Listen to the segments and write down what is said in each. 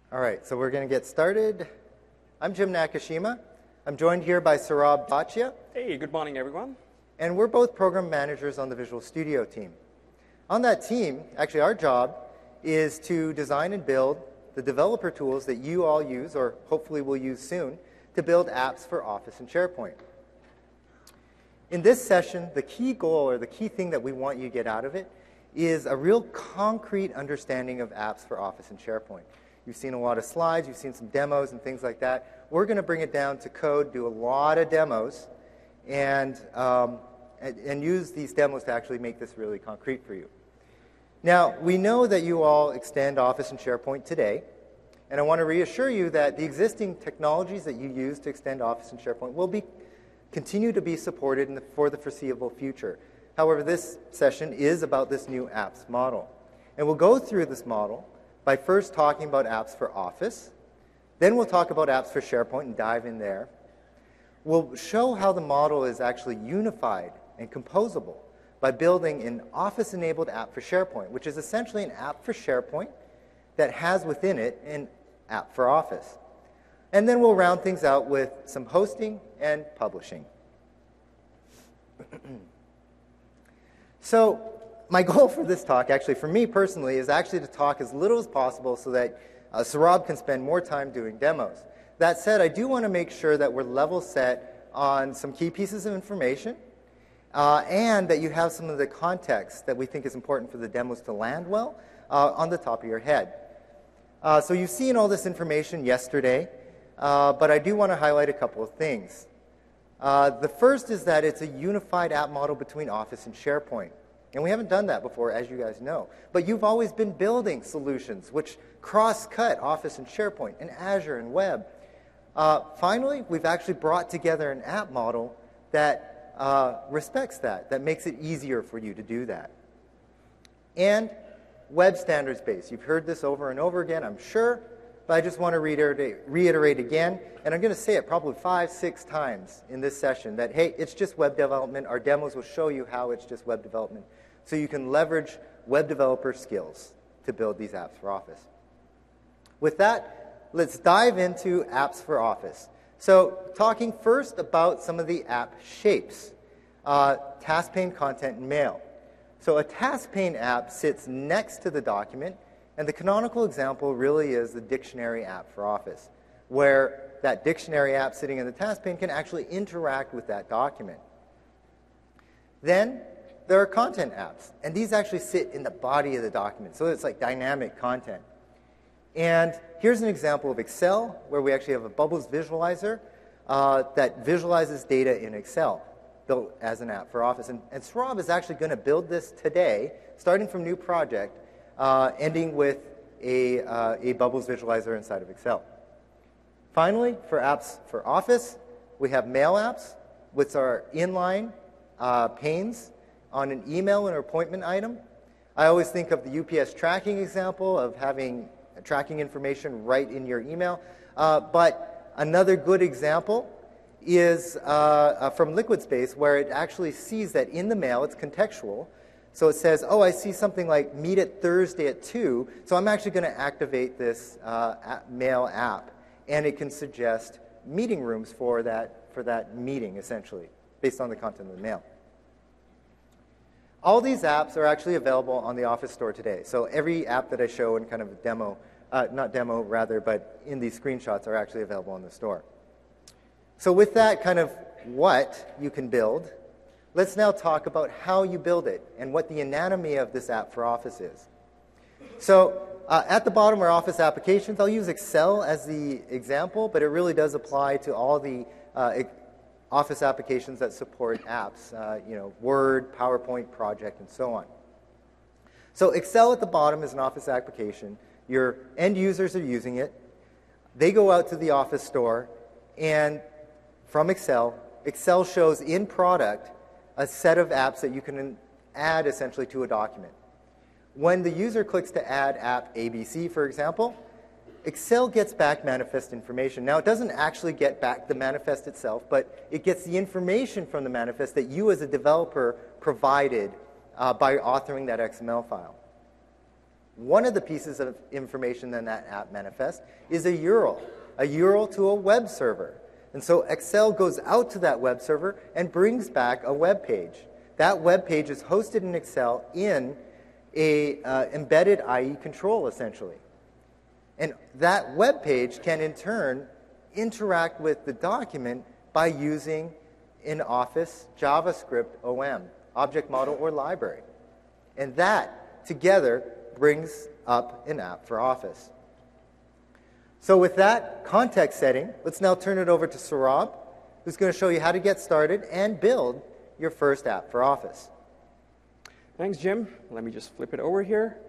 All right, so we're going to get started. I'm Jim Nakashima. I'm joined here by Saurabh Bhatia. Hey, good morning, everyone. And we're both program managers on the Visual Studio team. On that team, actually our job is to design and build the developer tools that you all use, or hopefully will use soon, to build apps for Office and SharePoint. In this session, the key goal, or the key thing that we want you to get out of it, is a real concrete understanding of apps for Office and SharePoint. You've seen a lot of slides, you've seen some demos and things like that. We're going to bring it down to code, do a lot of demos, and use these demos to actually make this really concrete for you. Now, we know that you all extend Office and SharePoint today, and I want to reassure you that the existing technologies that you use to extend Office and SharePoint will continue to be supported for the foreseeable future. However, this session is about this new apps model. And we'll go through this model by first talking about apps for Office. Then we'll talk about apps for SharePoint and dive in there. We'll show how the model is actually unified and composable by building an Office-enabled app for SharePoint, which is essentially an app for SharePoint that has within it an app for Office. And then we'll round things out with some hosting and publishing. So my goal for this talk, actually for me personally, is actually to talk as little as possible so that Saurabh can spend more time doing demos. That said, I do want to make sure that we're level set on some key pieces of information and that you have some of the context that we think is important for the demos to land well on the top of your head. So you've seen all this information yesterday, but I do want to highlight a couple of things. The first is that it's a unified app model between Office and SharePoint. And we haven't done that before, as you guys know. But you've always been building solutions which cross-cut Office and SharePoint and Azure and web. Finally, we've actually brought together an app model that respects that makes it easier for you to do that. And web standards based. You've heard this over and over again, I'm sure, but I just want to reiterate again, and I'm going to say it probably 5-6 times in this session, that, hey, it's just web development. Our demos will show you how it's just web development, so you can leverage web developer skills to build these apps for Office. With that, let's dive into apps for Office. So talking first about some of the app shapes, task pane, content, and mail. So a task pane app sits next to the document, and the canonical example really is the dictionary app for Office, where that dictionary app sitting in the task pane can actually interact with that document. Then there are content apps, and these actually sit in the body of the document, so it's like dynamic content. And here's an example of Excel, where we actually have a Bubbles visualizer that visualizes data in Excel, built as an app for Office. And Saurabh is actually going to build this today, starting from new project, ending with a Bubbles visualizer inside of Excel. Finally, for apps for Office, we have mail apps, which are inline panes on an email or appointment item. I always think of the UPS tracking example of having tracking information right in your email. But another good example is from LiquidSpace, where it actually sees that in the mail, it's contextual. So it says, oh, I see something like meet at Thursday at 2, so I'm actually going to activate this mail app. And it can suggest meeting rooms for that meeting, essentially, based on the content of the mail. All these apps are actually available on the Office Store today. So every app that I show in kind of a demo, not demo rather, but in these screenshots are actually available on the store. So with that kind of what you can build, let's now talk about how you build it and what the anatomy of this app for Office is. So at the bottom are Office applications. I'll use Excel as the example, but it really does apply to all the Office applications that support apps, Word, PowerPoint, Project, and so on. So Excel at the bottom is an Office application. Your end users are using it. They go out to the Office Store, and from Excel, Excel shows in product a set of apps that you can add essentially to a document. When the user clicks to add app ABC, for example, Excel gets back manifest information. Now, it doesn't actually get back the manifest itself, but it gets the information from the manifest that you as a developer provided by authoring that XML file. One of the pieces of information that that app manifests is a URL to a web server. And so Excel goes out to that web server and brings back a web page. That web page is hosted in Excel in a embedded IE control, essentially. And that web page can, in turn, interact with the document by using an Office JavaScript OM, object model or library. And that, together, brings up an app for Office. So with that context setting, let's now turn it over to Saurabh, who's going to show you how to get started and build your first app for Office. Thanks, Jim. Let me just flip it over here.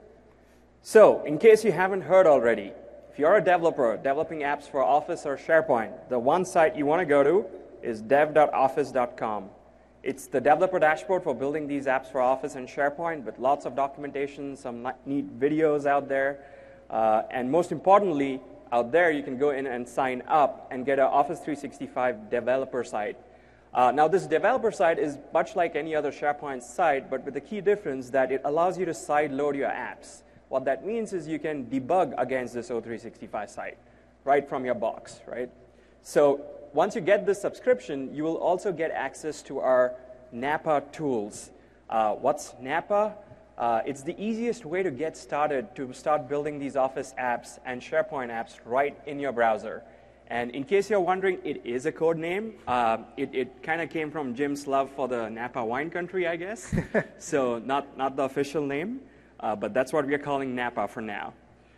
So, in case you haven't heard already, if you're a developer developing apps for Office or SharePoint, the one site you want to go to is dev.office.com. It's the developer dashboard for building these apps for Office and SharePoint with lots of documentation, some neat videos out there, and most importantly, out there you can go in and sign up and get an Office 365 developer site. Now, this developer site is much like any other SharePoint site, but with the key difference that it allows you to sideload your apps. What that means is you can debug against this O365 site right from your box, right? So once you get this subscription, you will also get access to our Napa tools. What's Napa? It's the easiest way to get started to start building these Office apps and SharePoint apps right in your browser. And in case you're wondering, it is a code name. It kind of came from Jim's love for the Napa wine country, I guess. So not the official name, but that's what we're calling Napa for now.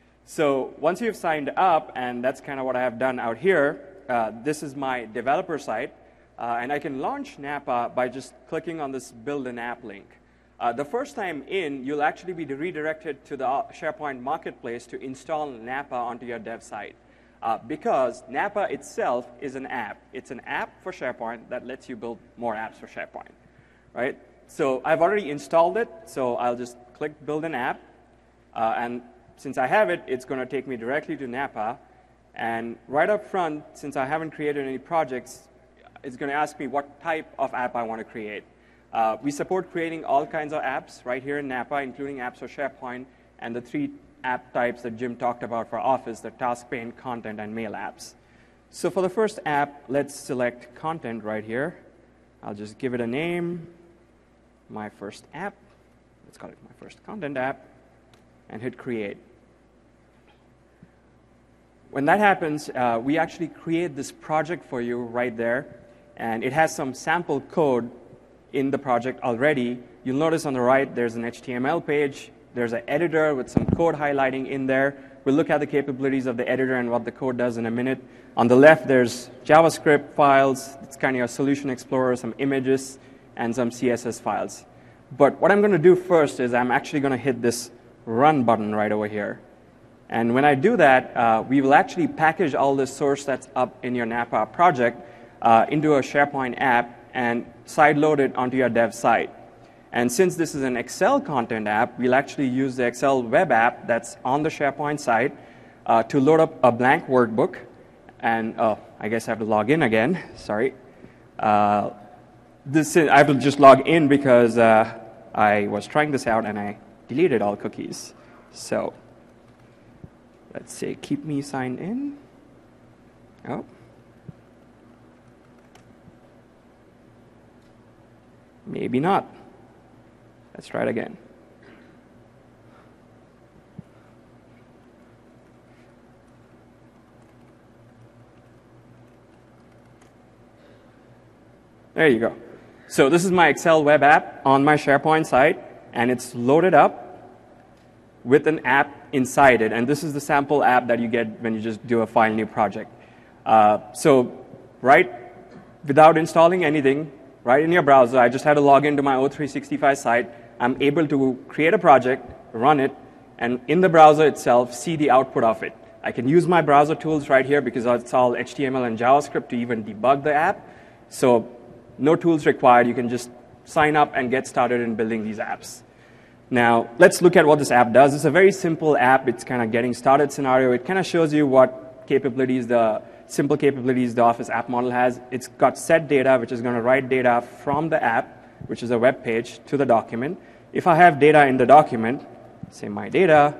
So once you've signed up, and that's kind of what I have done out here, this is my developer site, and I can launch Napa by just clicking on this Build an App link. The first time in, you'll actually be redirected to the SharePoint Marketplace to install Napa onto your dev site. Because Napa itself is an app. It's an app for SharePoint that lets you build more apps for SharePoint, right? So I've already installed it, so I'll just click Build an App. And since I have it, it's going to take me directly to Napa. And right up front, since I haven't created any projects, it's going to ask me what type of app I want to create. We support creating all kinds of apps right here in Napa, including apps for SharePoint and the 3 app types that Jim talked about for Office, the task pane, content, and mail apps. So for the first app, let's select content right here. I'll just give it a name, my first app. Let's call it my first content app, and hit create. When that happens, we actually create this project for you right there, and it has some sample code in the project already. You'll notice on the right there's an HTML page. There's an editor with some code highlighting in there. We'll look at the capabilities of the editor and what the code does in a minute. On the left, there's JavaScript files. It's kind of your Solution Explorer, some images, and some CSS files. But what I'm going to do first is I'm actually going to hit this Run button right over here. And when I do that, we will actually package all this source that's up in your Napa project into a SharePoint app and sideload it onto your dev site. And since this is an Excel content app, we'll actually use the Excel web app that's on the SharePoint site to load up a blank workbook. And I guess I have to log in again. Sorry. I have to just log in because I was trying this out and I deleted all cookies. So let's say keep me signed in. Oh. Maybe not. Let's try it again. There you go. So this is my Excel web app on my SharePoint site, and it's loaded up with an app inside it. And this is the sample app that you get when you just do a file new project. So right, without installing anything, right in your browser, I just had to log into my O365 site. I'm able to create a project, run it, and in the browser itself, see the output of it. I can use my browser tools right here because it's all HTML and JavaScript to even debug the app. So no tools required. You can just sign up and get started in building these apps. Now, let's look at what this app does. It's a very simple app. It's kind of getting started scenario. It kind of shows you what capabilities simple capabilities the Office app model has. It's got set data, which is going to write data from the app, which is a web page, to the document. If I have data in the document, say my data,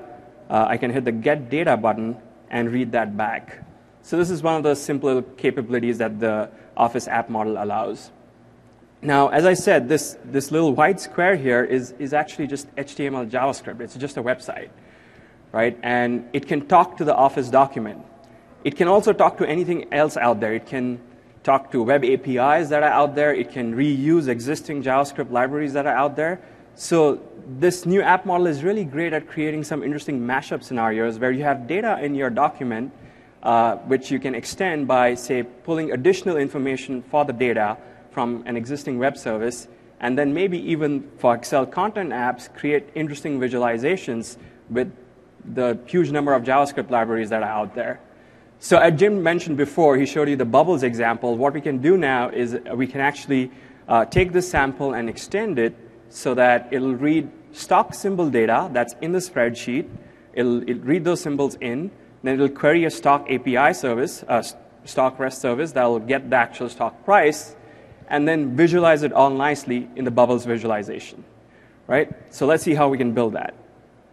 I can hit the Get Data button and read that back. So this is one of the simpler capabilities that the Office app model allows. Now, as I said, this little white square here is actually just HTML JavaScript. It's just a website, right? And it can talk to the Office document. It can also talk to anything else out there. It can talk to web APIs that are out there. It can reuse existing JavaScript libraries that are out there. So this new app model is really great at creating some interesting mashup scenarios where you have data in your document, which you can extend by, say, pulling additional information for the data from an existing web service, and then maybe even for Excel content apps, create interesting visualizations with the huge number of JavaScript libraries that are out there. So as Jim mentioned before, he showed you the bubbles example. What we can do now is we can actually take this sample and extend it so that it'll read stock symbol data that's in the spreadsheet. It'll read those symbols in, then it'll query a stock API service, stock REST service that will get the actual stock price, and then visualize it all nicely in the bubbles visualization, right? So let's see how we can build that.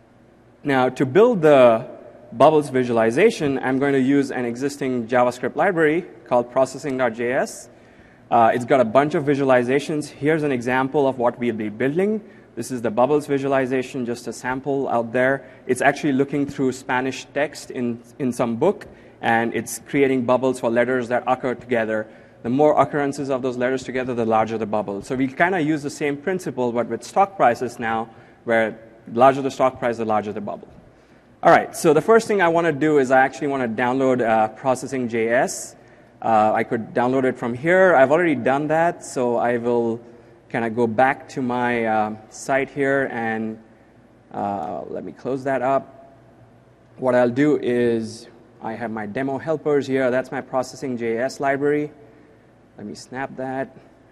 Now, to build the bubbles visualization, I'm going to use an existing JavaScript library called processing.js. It's got a bunch of visualizations. Here's an example of what we'll be building. This is the bubbles visualization, just a sample out there. It's actually looking through Spanish text in some book, and it's creating bubbles for letters that occur together. The more occurrences of those letters together, the larger the bubble. So we kind of use the same principle, but with stock prices now, where the larger the stock price, the larger the bubble. All right, so the first thing I want to do is I actually want to download processing.js. I could download it from here. I've already done that, so I will kind of go back to my site here, and let me close that up. What I'll do is I have my demo helpers here. That's my processing.js library. Let me snap that.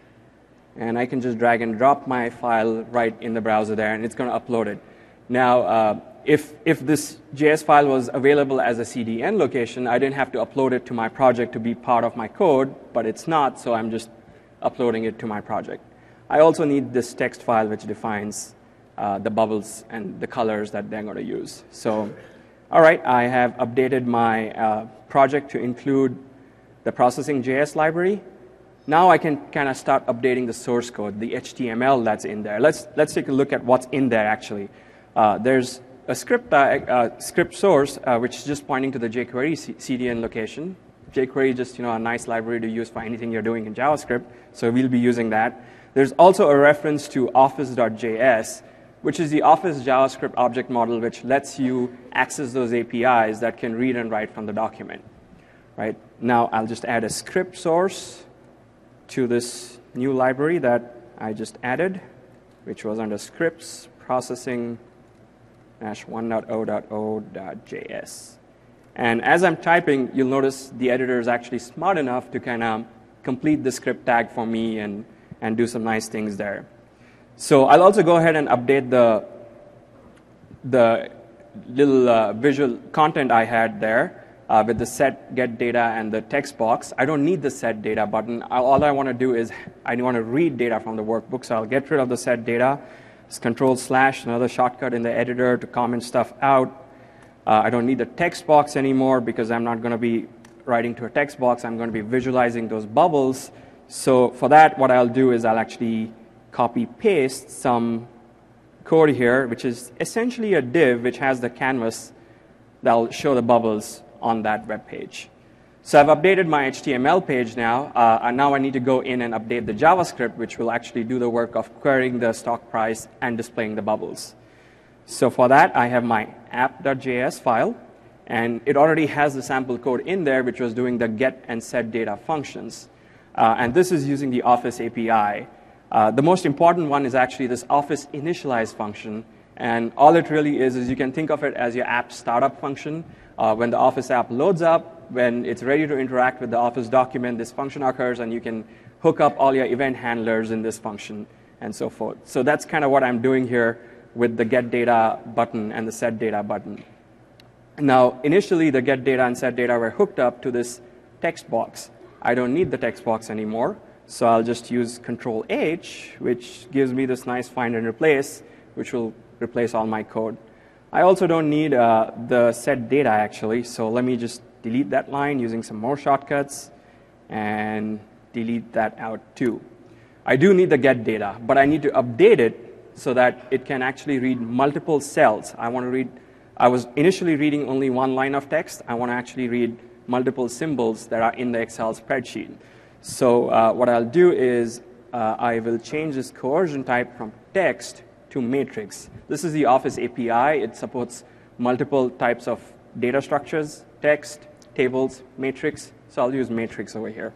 And I can just drag and drop my file right in the browser there, and it's going to upload it. Now, if this JS file was available as a CDN location, I didn't have to upload it to my project to be part of my code, but it's not, so I'm just uploading it to my project. I also need this text file which defines the bubbles and the colors that they're going to use. So, all right, I have updated my project to include the processing.js library. Now I can kind of start updating the source code, the HTML that's in there. Let's take a look at what's in there actually. There's a script source which is just pointing to the jQuery CDN location. jQuery is just a nice library to use for anything you're doing in JavaScript, so we'll be using that. There's also a reference to office.js, which is the Office JavaScript object model, which lets you access those APIs that can read and write from the document. Right? Now I'll just add a script source to this new library that I just added, which was under scripts processing -1.0.0.js. And as I'm typing, you'll notice the editor is actually smart enough to kind of complete the script tag for me and do some nice things there. So I'll also go ahead and update the little visual content I had there with the set get data and the text box. I don't need the set data button. All I want to do is I want to read data from the workbook, so I'll get rid of the set data. It's Control/, another shortcut in the editor to comment stuff out. I don't need the text box anymore because I'm not going to be writing to a text box. I'm going to be visualizing those bubbles. So for that, what I'll do is I'll actually copy-paste some code here, which is essentially a div which has the canvas that'll show the bubbles on that web page. So I've updated my HTML page now, and now I need to go in and update the JavaScript, which will actually do the work of querying the stock price and displaying the bubbles. So for that, I have my app.js file, and it already has the sample code in there, which was doing the get and set data functions. And this is using the Office API. The most important one is actually this Office initialize function, and all it really is you can think of it as your app startup function. When the Office app loads up, when it's ready to interact with the Office document, this function occurs, and you can hook up all your event handlers in this function and so forth. So that's kind of what I'm doing here with the get data button and the set data button. Now, initially, the get data and set data were hooked up to this text box. I don't need the text box anymore, so I'll just use Control-H, which gives me this nice find and replace, which will replace all my code. I also don't need the set data actually, so let me just delete that line using some more shortcuts and delete that out too. I do need the get data, but I need to update it so that it can actually read multiple cells. I was initially reading only one line of text. I want to actually read multiple symbols that are in the Excel spreadsheet. So what I'll do is I will change this coercion type from text to matrix. This is the Office API. It supports multiple types of data structures, text, tables, matrix. So I'll use matrix over here.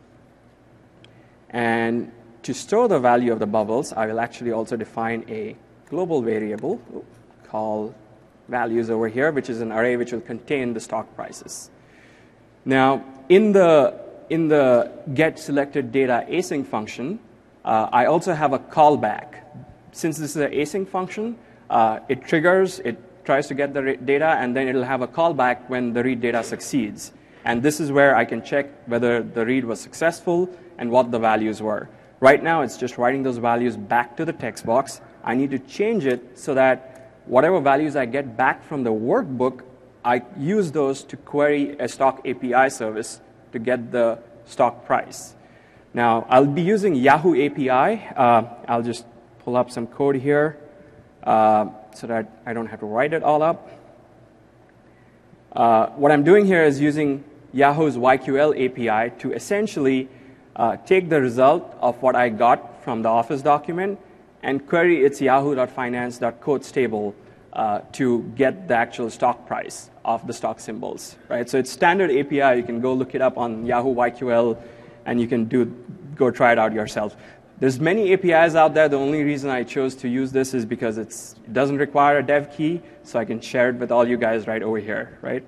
And to store the value of the bubbles, I will actually also define a global variable called values over here, which is an array which will contain the stock prices. Now, in the get selected data async function, I also have a callback. Since this is an async function, it triggers, it tries to get the data, and then it'll have a callback when the read data succeeds. And this is where I can check whether the read was successful and what the values were. Right now, it's just writing those values back to the text box. I need to change it so that whatever values I get back from the workbook, I use those to query a stock API service to get the stock price. Now, I'll be using Yahoo API. I'll just pull up some code here so that I don't have to write it all up. What I'm doing here is using Yahoo's YQL API to essentially take the result of what I got from the Office document and query its yahoo.finance.quotes table to get the actual stock price of the stock symbols. Right? So it's standard API. You can go look it up on Yahoo YQL, and you can go try it out yourself. There's many APIs out there. The only reason I chose to use this is because it doesn't require a dev key, so I can share it with all you guys right over here. Right?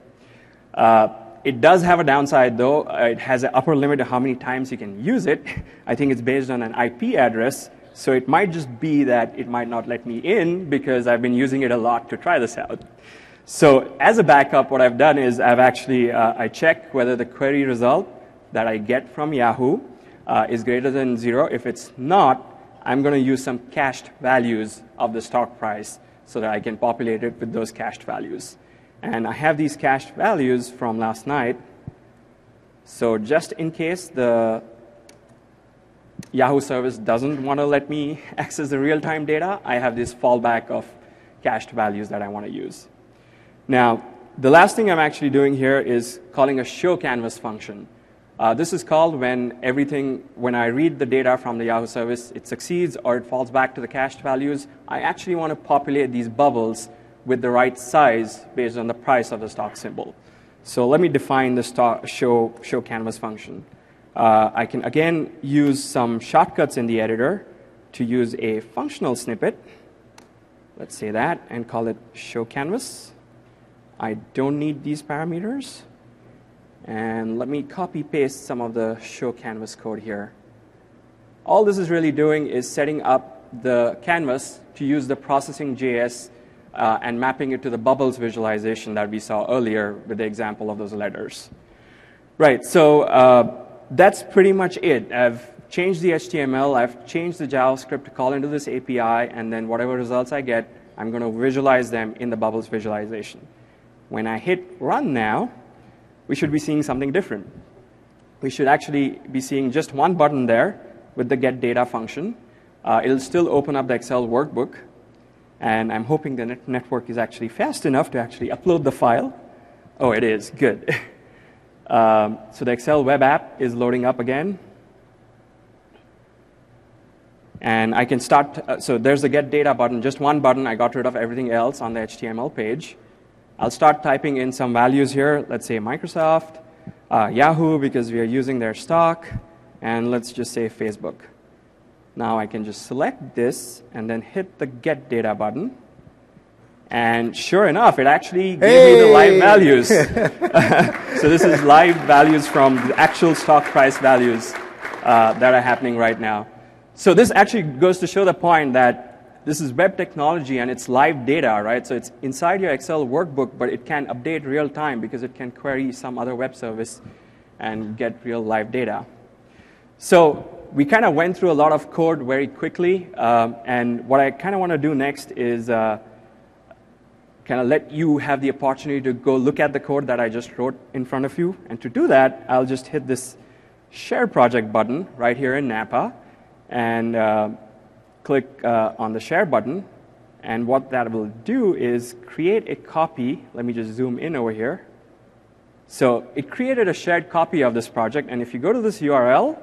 It does have a downside, though. It has an upper limit of how many times you can use it. I think it's based on an IP address, so it might just be that it might not let me in because I've been using it a lot to try this out. So as a backup, what I've done is I've actually I check whether the query result that I get from Yahoo is greater than 0. If it's not, I'm going to use some cached values of the stock price so that I can populate it with those cached values. And I have these cached values from last night. So just in case the Yahoo service doesn't want to let me access the real-time data, I have this fallback of cached values that I want to use. Now, the last thing I'm actually doing here is calling a show canvas function. This is called when I read the data from the Yahoo service, it succeeds or it falls back to the cached values. I actually want to populate these bubbles with the right size based on the price of the stock symbol. So let me define the show canvas function. I can, again, use some shortcuts in the editor to use a functional snippet. Let's say that, and call it show canvas. I don't need these parameters. And let me copy-paste some of the show canvas code here. All this is really doing is setting up the canvas to use the processing.js and mapping it to the bubbles visualization that we saw earlier with the example of those letters. Right, so that's pretty much it. I've changed the HTML, I've changed the JavaScript to call into this API, and then whatever results I get, I'm going to visualize them in the bubbles visualization. When I hit run now, we should be seeing something different. We should actually be seeing just one button there with the get data function. It'll still open up the Excel workbook. And I'm hoping the network is actually fast enough to actually upload the file. Oh, it is. Good. So the Excel web app is loading up again. And I can start. So there's the get data button, just one button. I got rid of everything else on the HTML page. I'll start typing in some values here. Let's say Microsoft, Yahoo, because we are using their stock. And let's just say Facebook. Now I can just select this and then hit the get data button. And sure enough, it actually gave me the live values. So this is live values from the actual stock price values that are happening right now. So this actually goes to show the point that this is web technology and it's live data, right? So it's inside your Excel workbook, but it can update real time because it can query some other web service and get real live data. So we kind of went through a lot of code very quickly, and what I kind of want to do next is kind of let you have the opportunity to go look at the code that I just wrote in front of you. And to do that, I'll just hit this Share Project button right here in Napa and click on the Share button. And what that will do is create a copy. Let me just zoom in over here. So it created a shared copy of this project. And if you go to this URL,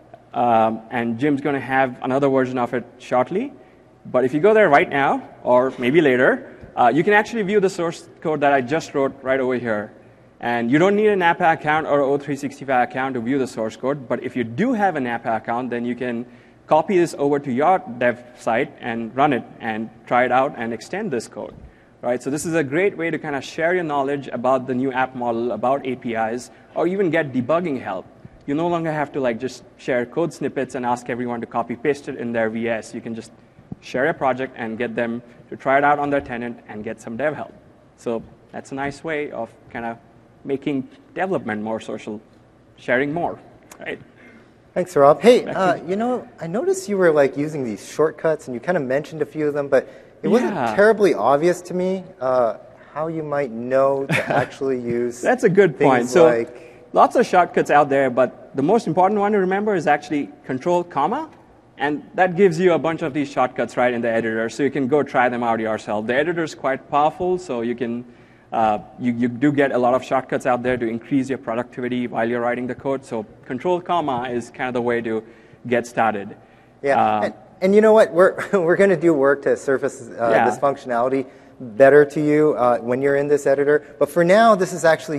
and Jim's going to have another version of it shortly, but if you go there right now, or maybe later, you can actually view the source code that I just wrote right over here. And you don't need a Napa account or O365 account to view the source code, but if you do have a Napa account, then you can copy this over to your dev site and run it and try it out and extend this code. Right? So this is a great way to kind of share your knowledge about the new app model, about APIs, or even get debugging help. You no longer have to just share code snippets and ask everyone to copy paste it in their VS. You can just share a project and get them to try it out on their tenant and get some dev help. So that's a nice way of kind of making development more social, sharing more. Right? Thanks, Rob. Hey, I noticed you were using these shortcuts, and you kind of mentioned a few of them, but it wasn't terribly obvious to me how you might know to actually use. That's a good point. So lots of shortcuts out there, but the most important one to remember is actually Control, comma, and that gives you a bunch of these shortcuts right in the editor, so you can go try them out yourself. The editor is quite powerful, so you can you do get a lot of shortcuts out there to increase your productivity while you're writing the code. So Control, comma is kind of the way to get started. Yeah. And you know what? We're going to do work to surface this functionality better to you when you're in this editor. But for now, this is actually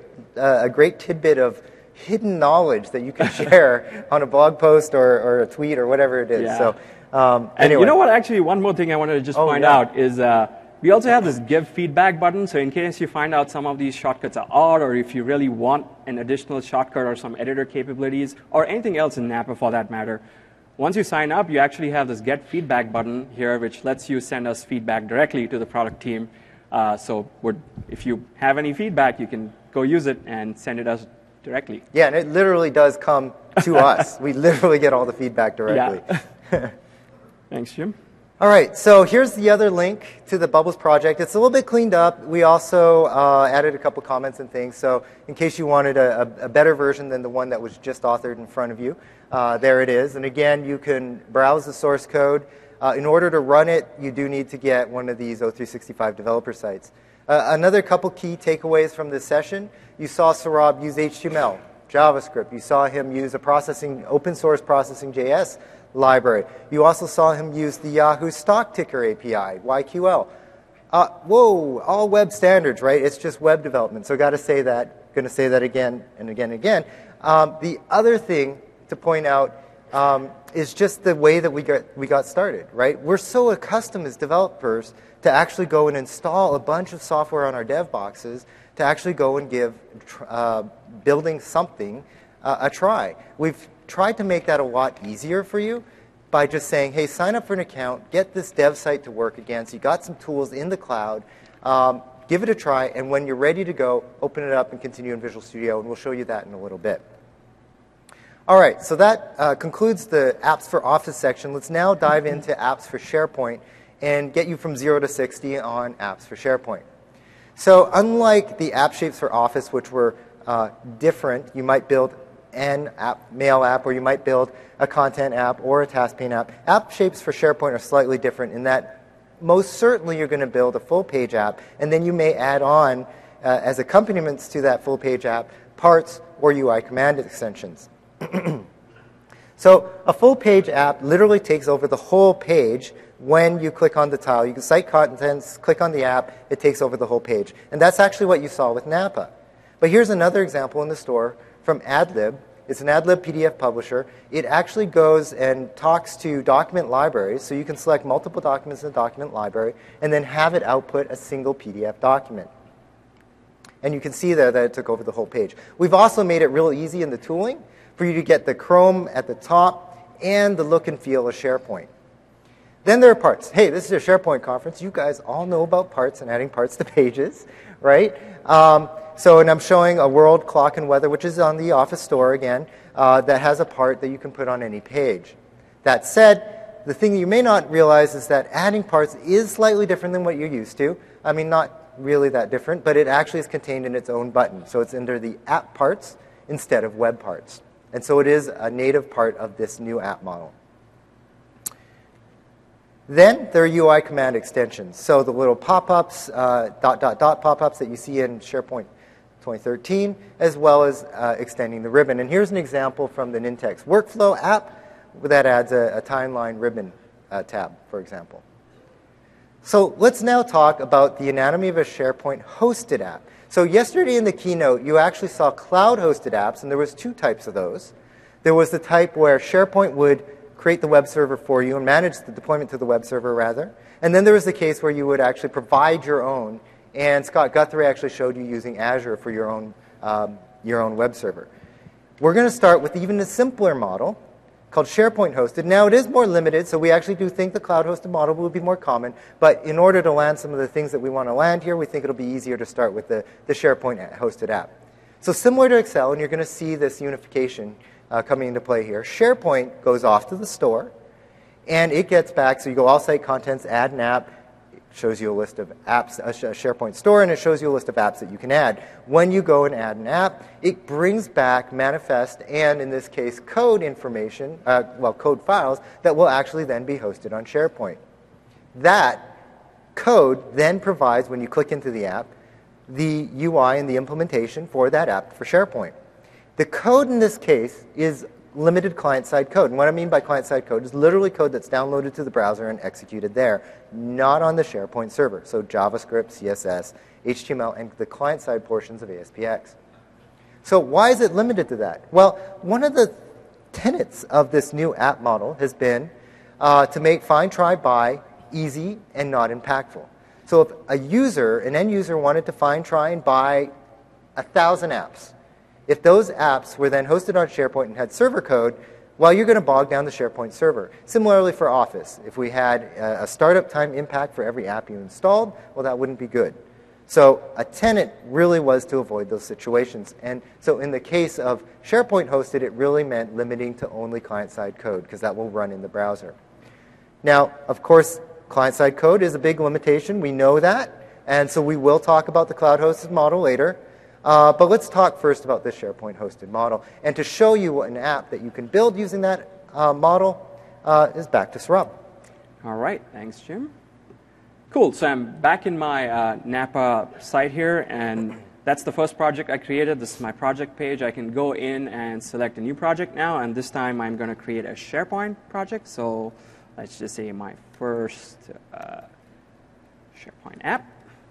a great tidbit of hidden knowledge that you can share on a blog post or a tweet or whatever it is. Yeah. So anyway. And you know what? Actually, one more thing I wanted to just point out is we also have this give feedback button. So in case you find out some of these shortcuts are odd, or if you really want an additional shortcut or some editor capabilities, or anything else in Napa for that matter, once you sign up, you actually have this Get Feedback button here, which lets you send us feedback directly to the product team. So if you have any feedback, you can go use it and send it us directly. Yeah, and it literally does come to us. We literally get all the feedback directly. Yeah. Thanks, Jim. All right, so here's the other link to the Bubbles project. It's a little bit cleaned up. We also added a couple comments and things. So in case you wanted a better version than the one that was just authored in front of you, there it is. And again, you can browse the source code. In order to run it, you do need to get one of these O365 developer sites. Another couple key takeaways from this session. You saw Saurabh use HTML, JavaScript. You saw him use a open source processing JS library. You also saw him use the Yahoo Stock Ticker API, YQL. All web standards, right? It's just web development. So got to say that. Going to say that again and again and again. The other thing to point out is just the way that we got started, right? We're so accustomed as developers to actually go and install a bunch of software on our dev boxes to actually go and give building something a try. We've tried to make that a lot easier for you by just saying, hey, sign up for an account, get this dev site to work again, so you got some tools in the cloud, give it a try, and when you're ready to go, open it up and continue in Visual Studio, and we'll show you that in a little bit. All right, so that concludes the Apps for Office section. Let's now dive into Apps for SharePoint and get you from 0 to 60 on Apps for SharePoint. So unlike the app shapes for Office, which were different, you might build an mail app, or you might build a content app or a task pane app. App shapes for SharePoint are slightly different in that most certainly you're going to build a full page app, and then you may add on, as accompaniments to that full page app, parts or UI command extensions. So a full page app literally takes over the whole page when you click on the tile. You can cite contents, click on the app, it takes over the whole page. And that's actually what you saw with Napa. But here's another example in the store from AdLib. It's an AdLib PDF publisher. It actually goes and talks to document libraries, so you can select multiple documents in the document library and then have it output a single PDF document. And you can see there that it took over the whole page. We've also made it real easy in the tooling for you to get the Chrome at the top and the look and feel of SharePoint. Then there are parts. Hey, this is a SharePoint conference. You guys all know about parts and adding parts to pages, right? And I'm showing a world, clock, and weather, which is on the Office store again, that has a part that you can put on any page. That said, the thing you may not realize is that adding parts is slightly different than what you're used to. I mean, not really that different, but it actually is contained in its own button. So it's under the app parts instead of web parts. And so it is a native part of this new app model. Then there are UI command extensions. So the little pop-ups, ... pop-ups that you see in SharePoint 2013, as well as extending the ribbon. And here's an example from the Nintex Workflow app that adds a timeline ribbon tab, for example. So let's now talk about the anatomy of a SharePoint hosted app. So yesterday in the keynote, you actually saw cloud-hosted apps, and there was two types of those. There was the type where SharePoint would create the web server for you and manage the deployment to the web server, rather. And then there was the case where you would actually provide your own, and Scott Guthrie actually showed you using Azure for your own web server. We're going to start with even a simpler model called SharePoint hosted. Now, it is more limited, so we actually do think the cloud-hosted model will be more common. But in order to land some of the things that we want to land here, we think it'll be easier to start with the SharePoint hosted app. So similar to Excel, and you're going to see this unification coming into play here, SharePoint goes off to the store, and it gets back. So you go all site contents, add an app. It shows you a list of apps, a SharePoint store, and it shows you a list of apps that you can add. When you go and add an app, it brings back manifest and, in this case, code information, code files that will actually then be hosted on SharePoint. That code then provides, when you click into the app, the UI and the implementation for that app for SharePoint. The code in this case is limited client-side code. And what I mean by client-side code is literally code that's downloaded to the browser and executed there, not on the SharePoint server. So JavaScript, CSS, HTML, and the client-side portions of ASPX. So why is it limited to that? Well, one of the tenets of this new app model has been to make find, try, buy easy and not impactful. So if an end user wanted to find, try, and buy 1,000 apps, if those apps were then hosted on SharePoint and had server code, well, you're going to bog down the SharePoint server. Similarly for Office, if we had a startup time impact for every app you installed, well, that wouldn't be good. So a tenet really was to avoid those situations. And so in the case of SharePoint hosted, it really meant limiting to only client-side code, because that will run in the browser. Now, of course, client-side code is a big limitation. We know that. And so we will talk about the cloud-hosted model later. But let's talk first about this SharePoint hosted model. And to show you an app that you can build using that model is back to Saurabh. All right. Thanks, Jim. Cool. So I'm back in my Napa site here, and that's the first project I created. This is my project page. I can go in and select a new project now, and this time I'm going to create a SharePoint project. So let's just say my first SharePoint app.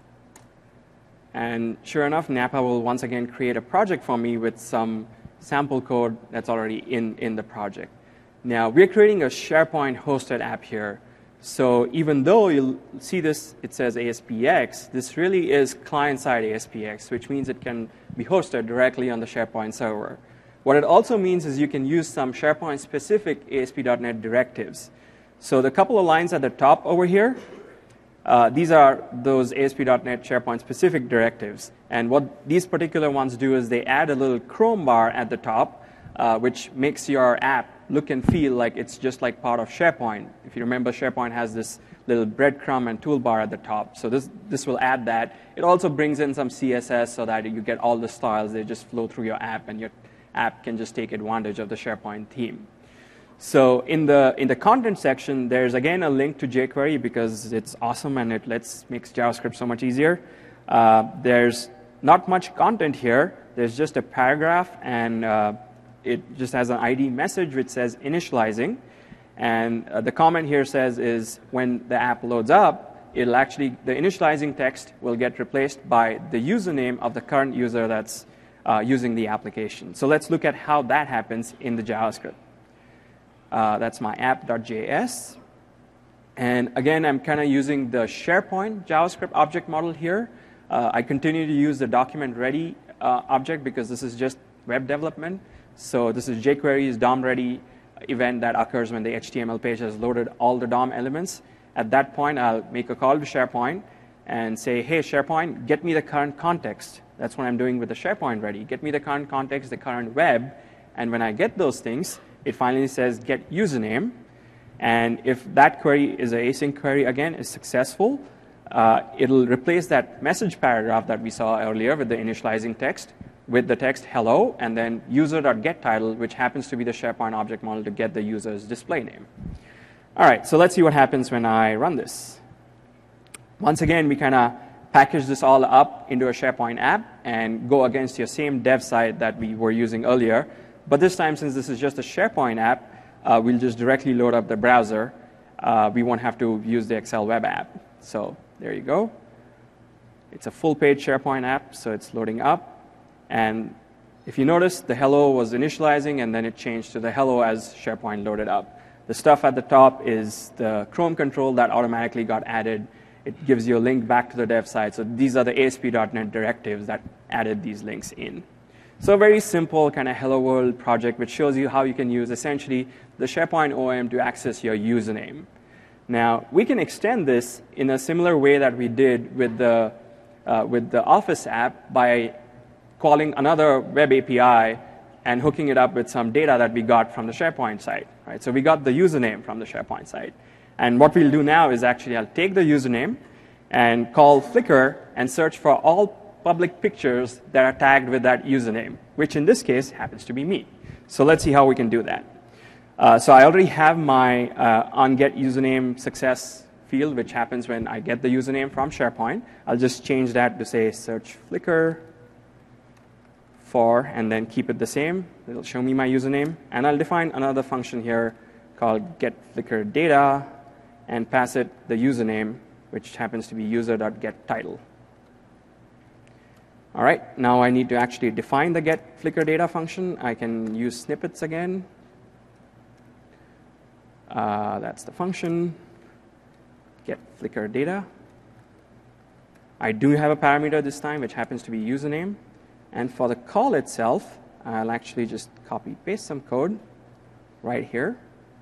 And sure enough, Napa will once again create a project for me with some sample code that's already in the project. Now, we're creating a SharePoint hosted app here. So even though you'll see this, it says ASPX, this really is client-side ASPX, which means it can be hosted directly on the SharePoint server. What it also means is you can use some SharePoint-specific ASP.NET directives. So the couple of lines at the top over here, these are those ASP.NET SharePoint-specific directives. And what these particular ones do is they add a little Chrome bar at the top, which makes your app look and feel like it's just like part of SharePoint. If you remember, SharePoint has this little breadcrumb and toolbar at the top. So this will add that. It also brings in some CSS so that you get all the styles. They just flow through your app, and your app can just take advantage of the SharePoint theme. So in the content section, there's again a link to jQuery because it's awesome and it makes JavaScript so much easier. There's not much content here. There's just a paragraph, and it just has an ID message which says initializing. And the comment here says is when the app loads up, the initializing text will get replaced by the username of the current user that's using the application. So let's look at how that happens in the JavaScript. That's my app.js. And again, I'm kind of using the SharePoint JavaScript object model here. I continue to use the document ready object because this is just web development. So this is jQuery's DOM ready event that occurs when the HTML page has loaded all the DOM elements. At that point, I'll make a call to SharePoint and say, hey, SharePoint, get me the current context. That's what I'm doing with the SharePoint ready. Get me the current context, the current web. And when I get those things, it finally says get username. And if that query is an async query, again, is successful, it'll replace that message paragraph that we saw earlier with the initializing text with the text hello, and then user.getTitle, which happens to be the SharePoint object model to get the user's display name. All right, so let's see what happens when I run this. Once again, we kind of package this all up into a SharePoint app and go against your same dev site that we were using earlier. But this time, since this is just a SharePoint app, we'll just directly load up the browser. We won't have to use the Excel web app. So there you go. It's a full-page SharePoint app, so it's loading up. And if you notice, the hello was initializing, and then it changed to the hello as SharePoint loaded up. The stuff at the top is the Chrome control that automatically got added. It gives you a link back to the dev site. So these are the ASP.NET directives that added these links in. So a very simple kind of Hello World project, which shows you how you can use essentially the SharePoint OM to access your username. Now, we can extend this in a similar way that we did with the Office app by calling another web API and hooking it up with some data that we got from the SharePoint site. Right? So we got the username from the SharePoint site. And what we'll do now is actually I'll take the username and call Flickr and search for all public pictures that are tagged with that username, which in this case happens to be me. So let's see how we can do that. So I already have my onGetUsername success field, which happens when I get the username from SharePoint. I'll just change that to say search Flickr for, and then keep it the same. It'll show me my username. And I'll define another function here called getFlickrData and pass it the username, which happens to be user.getTitle. All right, now I need to actually define the getFlickrData function. I can use snippets again. That's the function, getFlickrData. I do have a parameter this time, which happens to be username. And for the call itself, I'll actually just copy paste some code right here,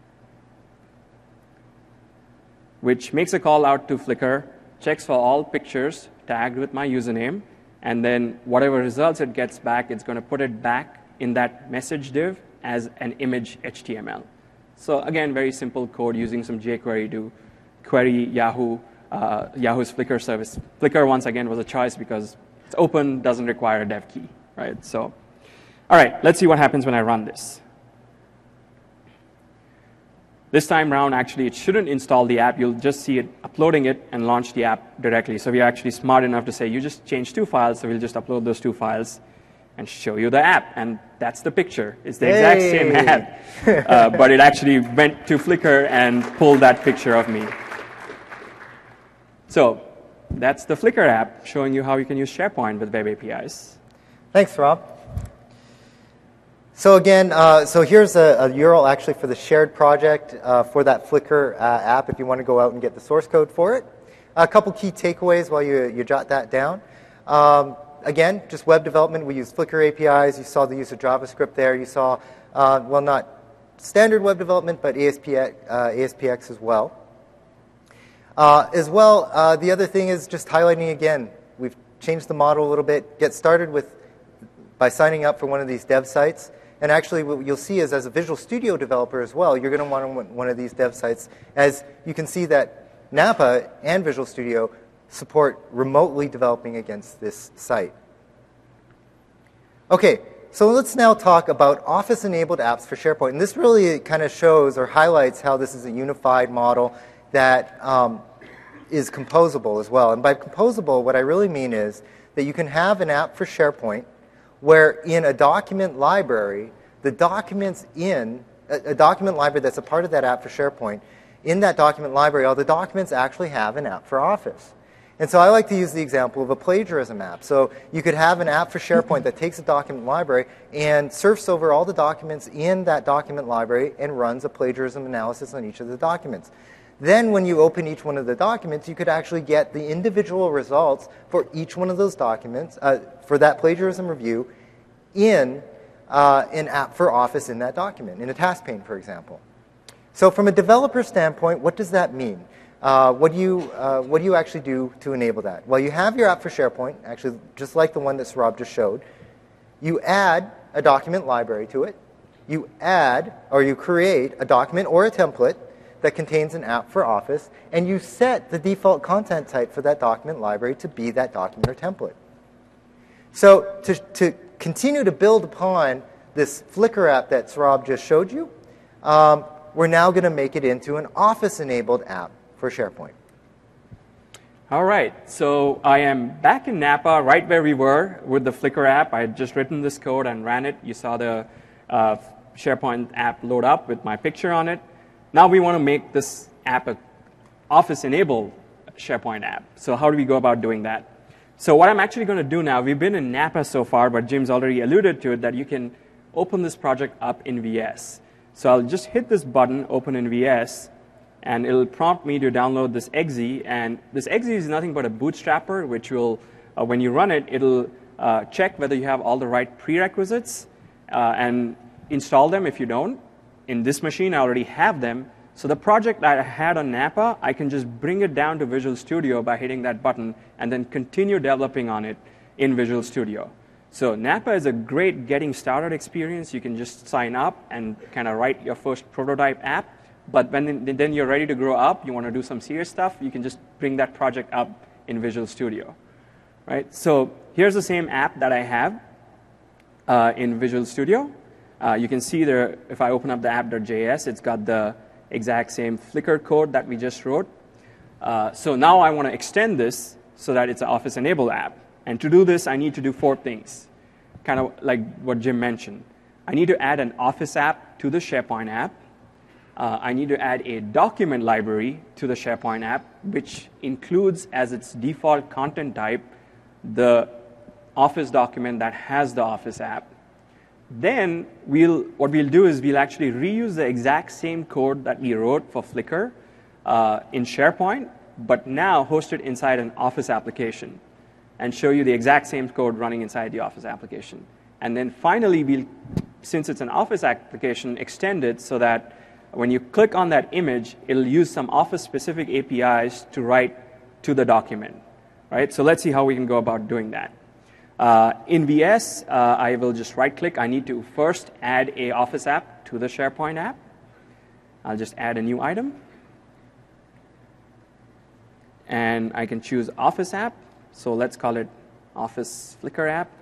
which makes a call out to Flickr, checks for all pictures tagged with my username, and then whatever results it gets back, it's going to put it back in that message div as an image HTML. So again, very simple code using some jQuery to query Yahoo's Flickr service. Flickr, once again, was a choice because it's open, doesn't require a dev key, right? So, all right, let's see what happens when I run this. This time around, actually, it shouldn't install the app. You'll just see it uploading it and launch the app directly. So we're actually smart enough to say, you just change 2 files, so we'll just upload those 2 files and show you the app. And that's the picture. It's the exact same app, but it actually went to Flickr and pulled that picture of me. So that's the Flickr app showing you how you can use SharePoint with web APIs. Thanks, Rob. So again, so here's a URL actually for the shared project for that Flickr app if you want to go out and get the source code for it. A couple key takeaways while you jot that down. Again, just web development. We use Flickr APIs. You saw the use of JavaScript there. You saw, well, not standard web development, but ASPX as well. The other thing is just highlighting again, we've changed the model a little bit. Get started by signing up for one of these dev sites. And actually what you'll see is as a Visual Studio developer as well, you're going to want one of these dev sites. As you can see that Napa and Visual Studio support remotely developing against this site. Okay, so let's now talk about Office-enabled apps for SharePoint. And this really kind of shows or highlights how this is a unified model that is composable as well. And by composable, what I really mean is that you can have an app for SharePoint where in a document library, the documents in a document library that's a part of that app for SharePoint, in that document library, all the documents actually have an app for Office. And so I like to use the example of a plagiarism app. So you could have an app for SharePoint that takes a document library and surfs over all the documents in that document library and runs a plagiarism analysis on each of the documents. Then when you open each one of the documents, you could actually get the individual results for each one of those documents, for that plagiarism review, in an app for Office in that document, in a task pane, for example. So from a developer standpoint, what does that mean? What do you actually do to enable that? Well, you have your app for SharePoint, actually just like the one that Saurabh just showed. You add a document library to it. You add, or you create a document or a template that contains an app for Office, and you set the default content type for that document library to be that document or template. So to continue to build upon this Flickr app that Saurabh just showed you, we're now going to make it into an Office-enabled app for SharePoint. All right, so I am back in Napa, right where we were with the Flickr app. I had just written this code and ran it. You saw the SharePoint app load up with my picture on it. Now we want to make this app an Office-enabled SharePoint app. So how do we go about doing that? So what I'm actually going to do now, we've been in Napa so far, but Jim's already alluded to it, that you can open this project up in VS. So I'll just hit this button, Open in VS, and it'll prompt me to download this exe. And this exe is nothing but a bootstrapper, which will, when you run it, it'll check whether you have all the right prerequisites and install them if you don't. In this machine, I already have them. So the project that I had on Napa, I can just bring it down to Visual Studio by hitting that button and then continue developing on it in Visual Studio. So Napa is a great getting started experience. You can just sign up and kind of write your first prototype app. But when then you're ready to grow up, you want to do some serious stuff, you can just bring that project up in Visual Studio. Right? So here's the same app that I have in Visual Studio. You can see there, if I open up the app.js, it's got the exact same Flickr code that we just wrote. So now I want to extend this so that it's an Office-enabled app. And to do this, I need to do 4 things, kind of like what Jim mentioned. I need to add an Office app to the SharePoint app. I need to add a document library to the SharePoint app, which includes as its default content type the Office document that has the Office app. Then what we'll do is we'll actually reuse the exact same code that we wrote for Flickr in SharePoint, but now host it inside an Office application and show you the exact same code running inside the Office application. And then finally, since it's an Office application, extend it so that when you click on that image, it'll use some Office-specific APIs to write to the document. Right? So let's see how we can go about doing that. In VS, I will just right-click. I need to first add an Office app to the SharePoint app. I'll just add a new item. And I can choose Office app. So let's call it Office Flickr app.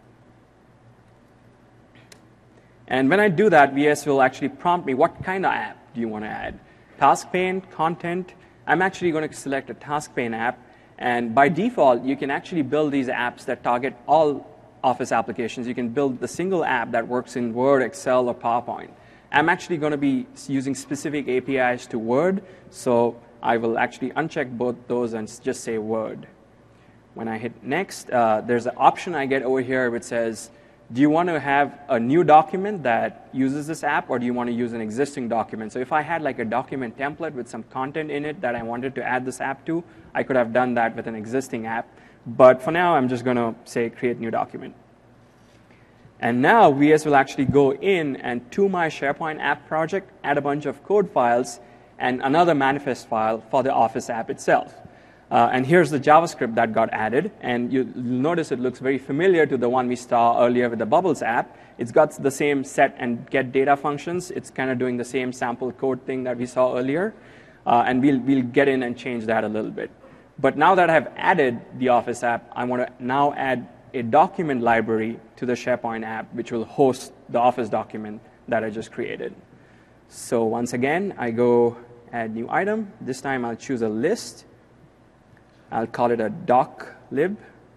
And when I do that, VS will actually prompt me, what kind of app do you want to add? Task pane, content. I'm actually going to select a task pane app. And by default, you can actually build these apps that target all Office applications. You can build the single app that works in Word, Excel, or PowerPoint. I'm actually going to be using specific APIs to Word, so I will actually uncheck both those and just say Word. When I hit Next, there's an option I get over here which says, do you want to have a new document that uses this app, or do you want to use an existing document? So if I had like a document template with some content in it that I wanted to add this app to, I could have done that with an existing app. But for now, I'm just going to say create new document. And now VS will actually go in and to my SharePoint app project, add a bunch of code files and another manifest file for the Office app itself. And here's the JavaScript that got added. And you'll notice it looks very familiar to the one we saw earlier with the Bubbles app. It's got the same set and get data functions. It's kind of doing the same sample code thing that we saw earlier. And we'll get in and change that a little bit. But now that I've added the Office app, I want to now add a document library to the SharePoint app, which will host the Office document that I just created. So once again, I go add new item. This time I'll choose a list. I'll call it a doc.lib.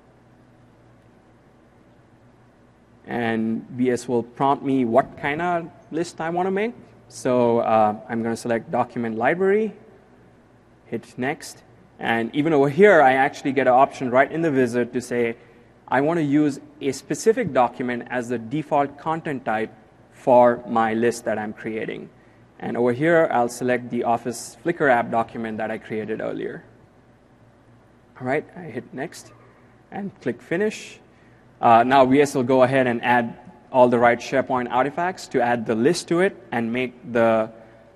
And VS will prompt me what kind of list I want to make. So I'm going to select document library, hit next. And even over here, I actually get an option right in the wizard to say, I want to use a specific document as the default content type for my list that I'm creating. And over here, I'll select the Office Flickr app document that I created earlier. All right, I hit next and click finish. Now VS will go ahead and add all the right SharePoint artifacts to add the list to it and make the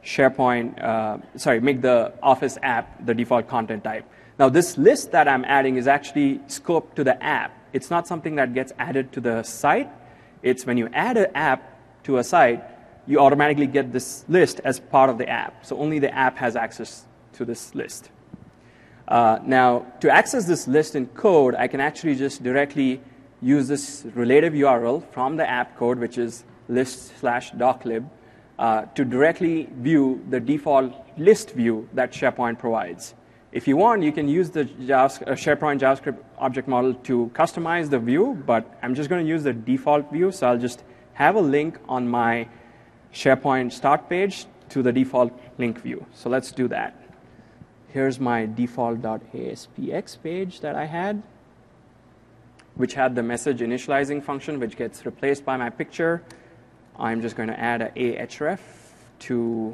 make the Office app the default content type. Now this list that I'm adding is actually scoped to the app. It's not something that gets added to the site. It's when you add an app to a site, you automatically get this list as part of the app. So only the app has access to this list. Now, to access this list in code, I can actually just directly use this relative URL from the app code, which is list/doclib, to directly view the default list view that SharePoint provides. If you want, you can use the SharePoint JavaScript object model to customize the view, but I'm just going to use the default view, so I'll just have a link on my SharePoint start page to the default link view. So let's do that. Here's my default.aspx page that I had, which had the message initializing function, which gets replaced by my picture. I'm just going to add a ahref to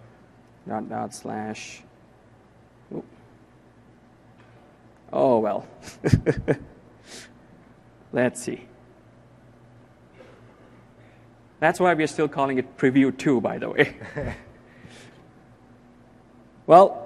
/. Oh, well. Let's see. That's why we're still calling it Preview 2, by the way. Well,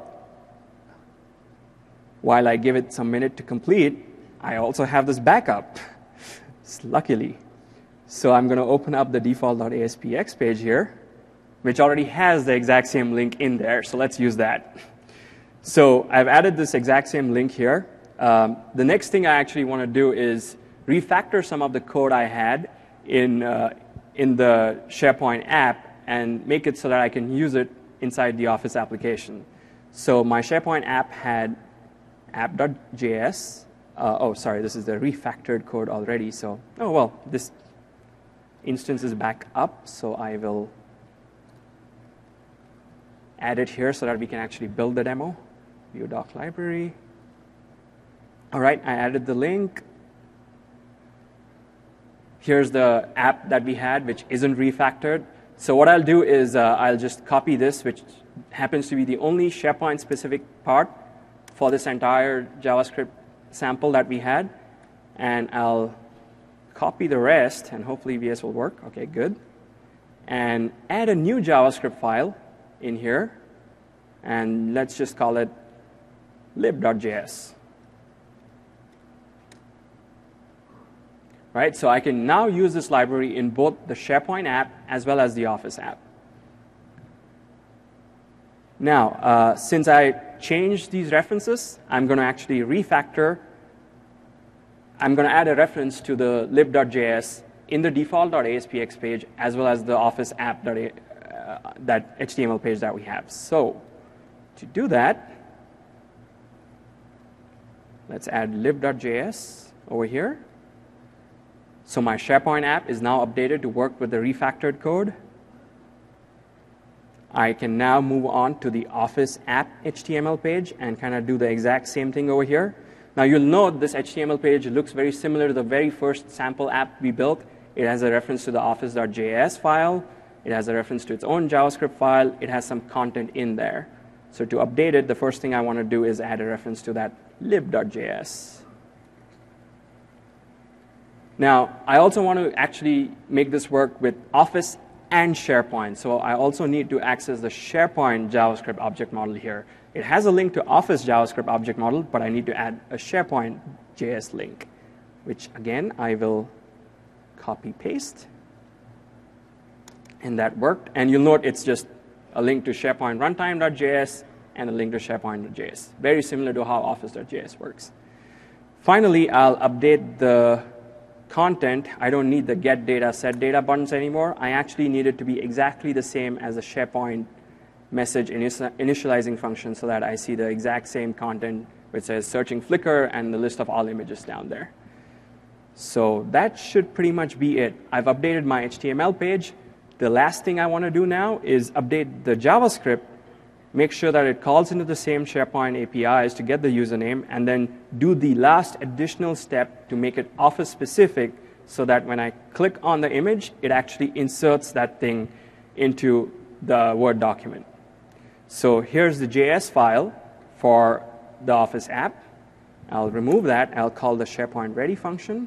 while I give it some minute to complete, I also have this backup, luckily. So I'm going to open up the default.aspx page here, which already has the exact same link in there. So let's use that. So I've added this exact same link here. The next thing I actually want to do is refactor some of the code I had in the SharePoint app and make it so that I can use it inside the Office application. So my SharePoint app had app.js. This is the refactored code already. So, this instance is back up, so I will add it here so that we can actually build the demo. View doc library. All right, I added the link. Here's the app that we had, which isn't refactored. So what I'll do is I'll just copy this, which happens to be the only SharePoint-specific part for this entire JavaScript sample that we had. And I'll copy the rest, and hopefully VS will work. OK, good. And add a new JavaScript file in here. And let's just call it lib.js. Right, so I can now use this library in both the SharePoint app as well as the Office app. Now, since I changed these references, I'm going to actually refactor. I'm going to add a reference to the lib.js in the default.aspx page as well as the Office app that HTML page that we have. So to do that, let's add lib.js over here. So my SharePoint app is now updated to work with the refactored code. I can now move on to the Office app HTML page and kind of do the exact same thing over here. Now you'll note this HTML page looks very similar to the very first sample app we built. It has a reference to the office.js file. It has a reference to its own JavaScript file. It has some content in there. So to update it, the first thing I want to do is add a reference to that lib.js. Now, I also want to actually make this work with Office and SharePoint. So I also need to access the SharePoint JavaScript object model here. It has a link to Office JavaScript object model, but I need to add a SharePoint JS link, which, again, I will copy-paste. And that worked. And you'll note it's just a link to SharePoint runtime.js and a link to SharePoint.js. Very similar to how Office.js works. Finally, I'll update the content. I don't need the get data, set data buttons anymore. I actually need it to be exactly the same as the SharePoint message initializing function so that I see the exact same content which says searching Flickr and the list of all images down there. So that should pretty much be it. I've updated my HTML page. The last thing I want to do now is update the JavaScript, make sure that it calls into the same SharePoint APIs to get the username, and then do the last additional step to make it Office-specific so that when I click on the image, it actually inserts that thing into the Word document. So here's the JS file for the Office app. I'll remove that. I'll call the SharePoint ready function,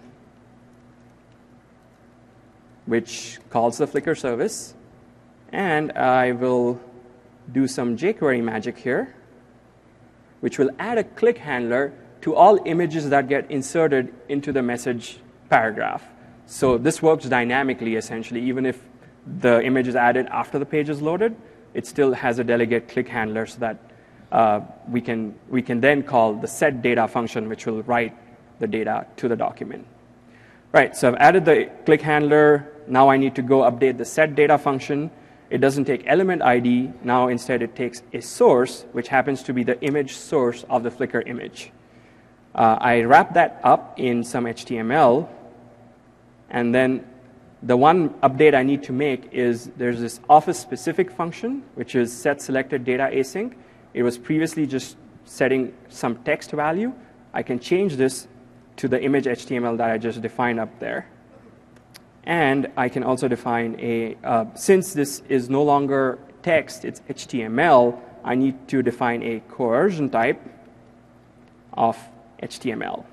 which calls the Flickr service. And I will do some jQuery magic here, which will add a click handler to all images that get inserted into the message paragraph. So this works dynamically, essentially. Even if the image is added after the page is loaded, it still has a delegate click handler so that we can then call the set data function, which will write the data to the document. Right, so I've added the click handler. Now I need to go update the set data function. It doesn't take element ID. Now instead it takes a source, which happens to be the image source of the Flickr image. I wrap that up in some HTML, and then the one update I need to make is there's this Office-specific function, which is set selected data async. It was previously just setting some text value. I can change this to the image HTML that I just defined up there. And I can also define since this is no longer text, it's HTML, I need to define a coercion type of HTML.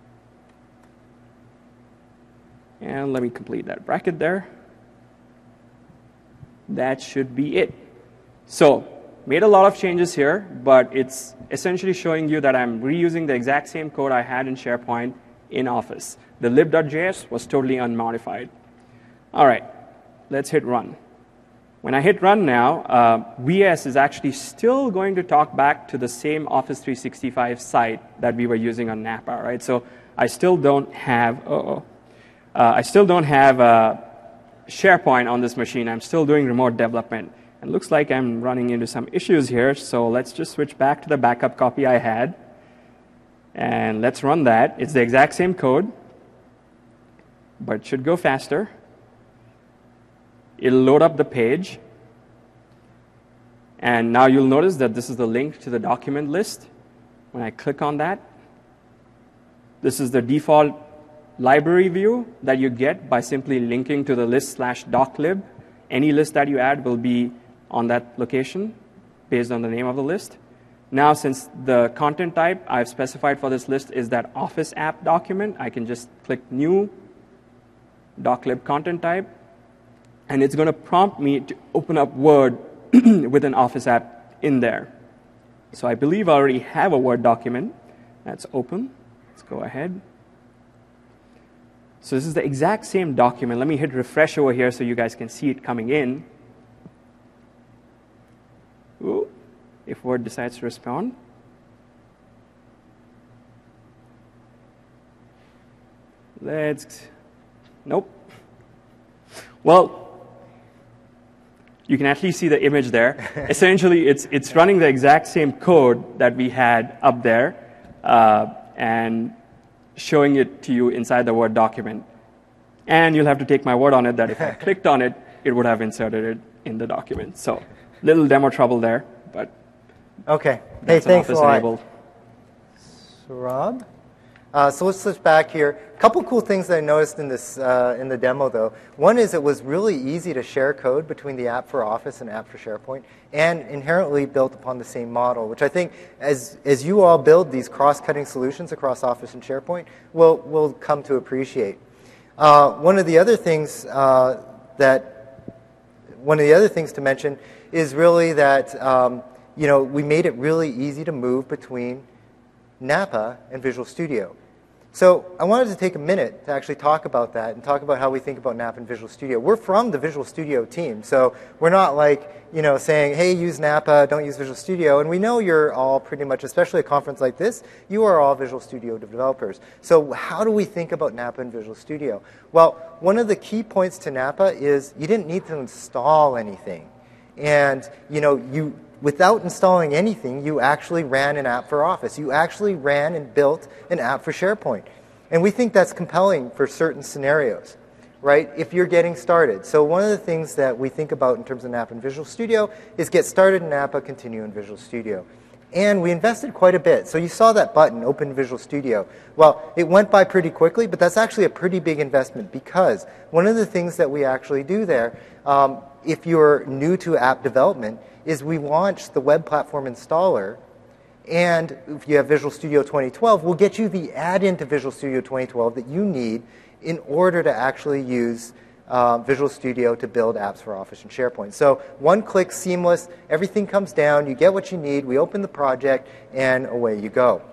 And let me complete that bracket there. That should be it. So, made a lot of changes here, but it's essentially showing you that I'm reusing the exact same code I had in SharePoint in Office. The lib.js was totally unmodified. All right, let's hit run. When I hit run now, VS is actually still going to talk back to the same Office 365 site that we were using on Napa, right? So I still don't have, SharePoint on this machine. I'm still doing remote development. It looks like I'm running into some issues here, so let's just switch back to the backup copy I had. And let's run that. It's the exact same code, but it should go faster. It'll load up the page. And now you'll notice that this is the link to the document list. When I click on that, this is the default library view that you get by simply linking to the list/doclib. Any list that you add will be on that location based on the name of the list. Now, since the content type I've specified for this list is that Office app document, I can just click New, doclib content type, and it's going to prompt me to open up Word with an Office app in there. So I believe I already have a Word document that's open. Let's go ahead. So this is the exact same document. Let me hit refresh over here so you guys can see it coming in. Ooh, if Word decides to respond. Nope. Well, you can actually see the image there. Essentially, it's running the exact same code that we had up there and showing it to you inside the Word document. And you'll have to take my word on it that if I clicked on it, it would have inserted it in the document. So, little demo trouble there, but okay. Hey, thanks a lot. Enabled. Saurabh? So let's switch back here. A couple cool things that I noticed in this in the demo, though. One is it was really easy to share code between the app for Office and app for SharePoint, and inherently built upon the same model, which I think, as you all build these cross-cutting solutions across Office and SharePoint, we'll come to appreciate. One of the other things to mention is really that we made it really easy to move between Napa and Visual Studio. So I wanted to take a minute to actually talk about that and talk about how we think about Napa and Visual Studio. We're from the Visual Studio team, so we're not like, saying, hey, use Napa, don't use Visual Studio. And we know you're all pretty much, especially a conference like this, you are all Visual Studio developers. So how do we think about Napa and Visual Studio? Well, one of the key points to Napa is you didn't need to install anything. And, without installing anything, you actually ran an app for Office. You actually ran and built an app for SharePoint. And we think that's compelling for certain scenarios, right, if you're getting started. So one of the things that we think about in terms of Napa and Visual Studio is get started in Napa, continue in Visual Studio. And we invested quite a bit. So you saw that button, Open Visual Studio. Well, it went by pretty quickly, but that's actually a pretty big investment because one of the things that we actually do there, if you're new to app development, is we launch the web platform installer, and if you have Visual Studio 2012, we'll get you the add-in to Visual Studio 2012 that you need in order to actually use Visual Studio to build apps for Office and SharePoint. So one-click, seamless, everything comes down, you get what you need, we open the project, and away you go.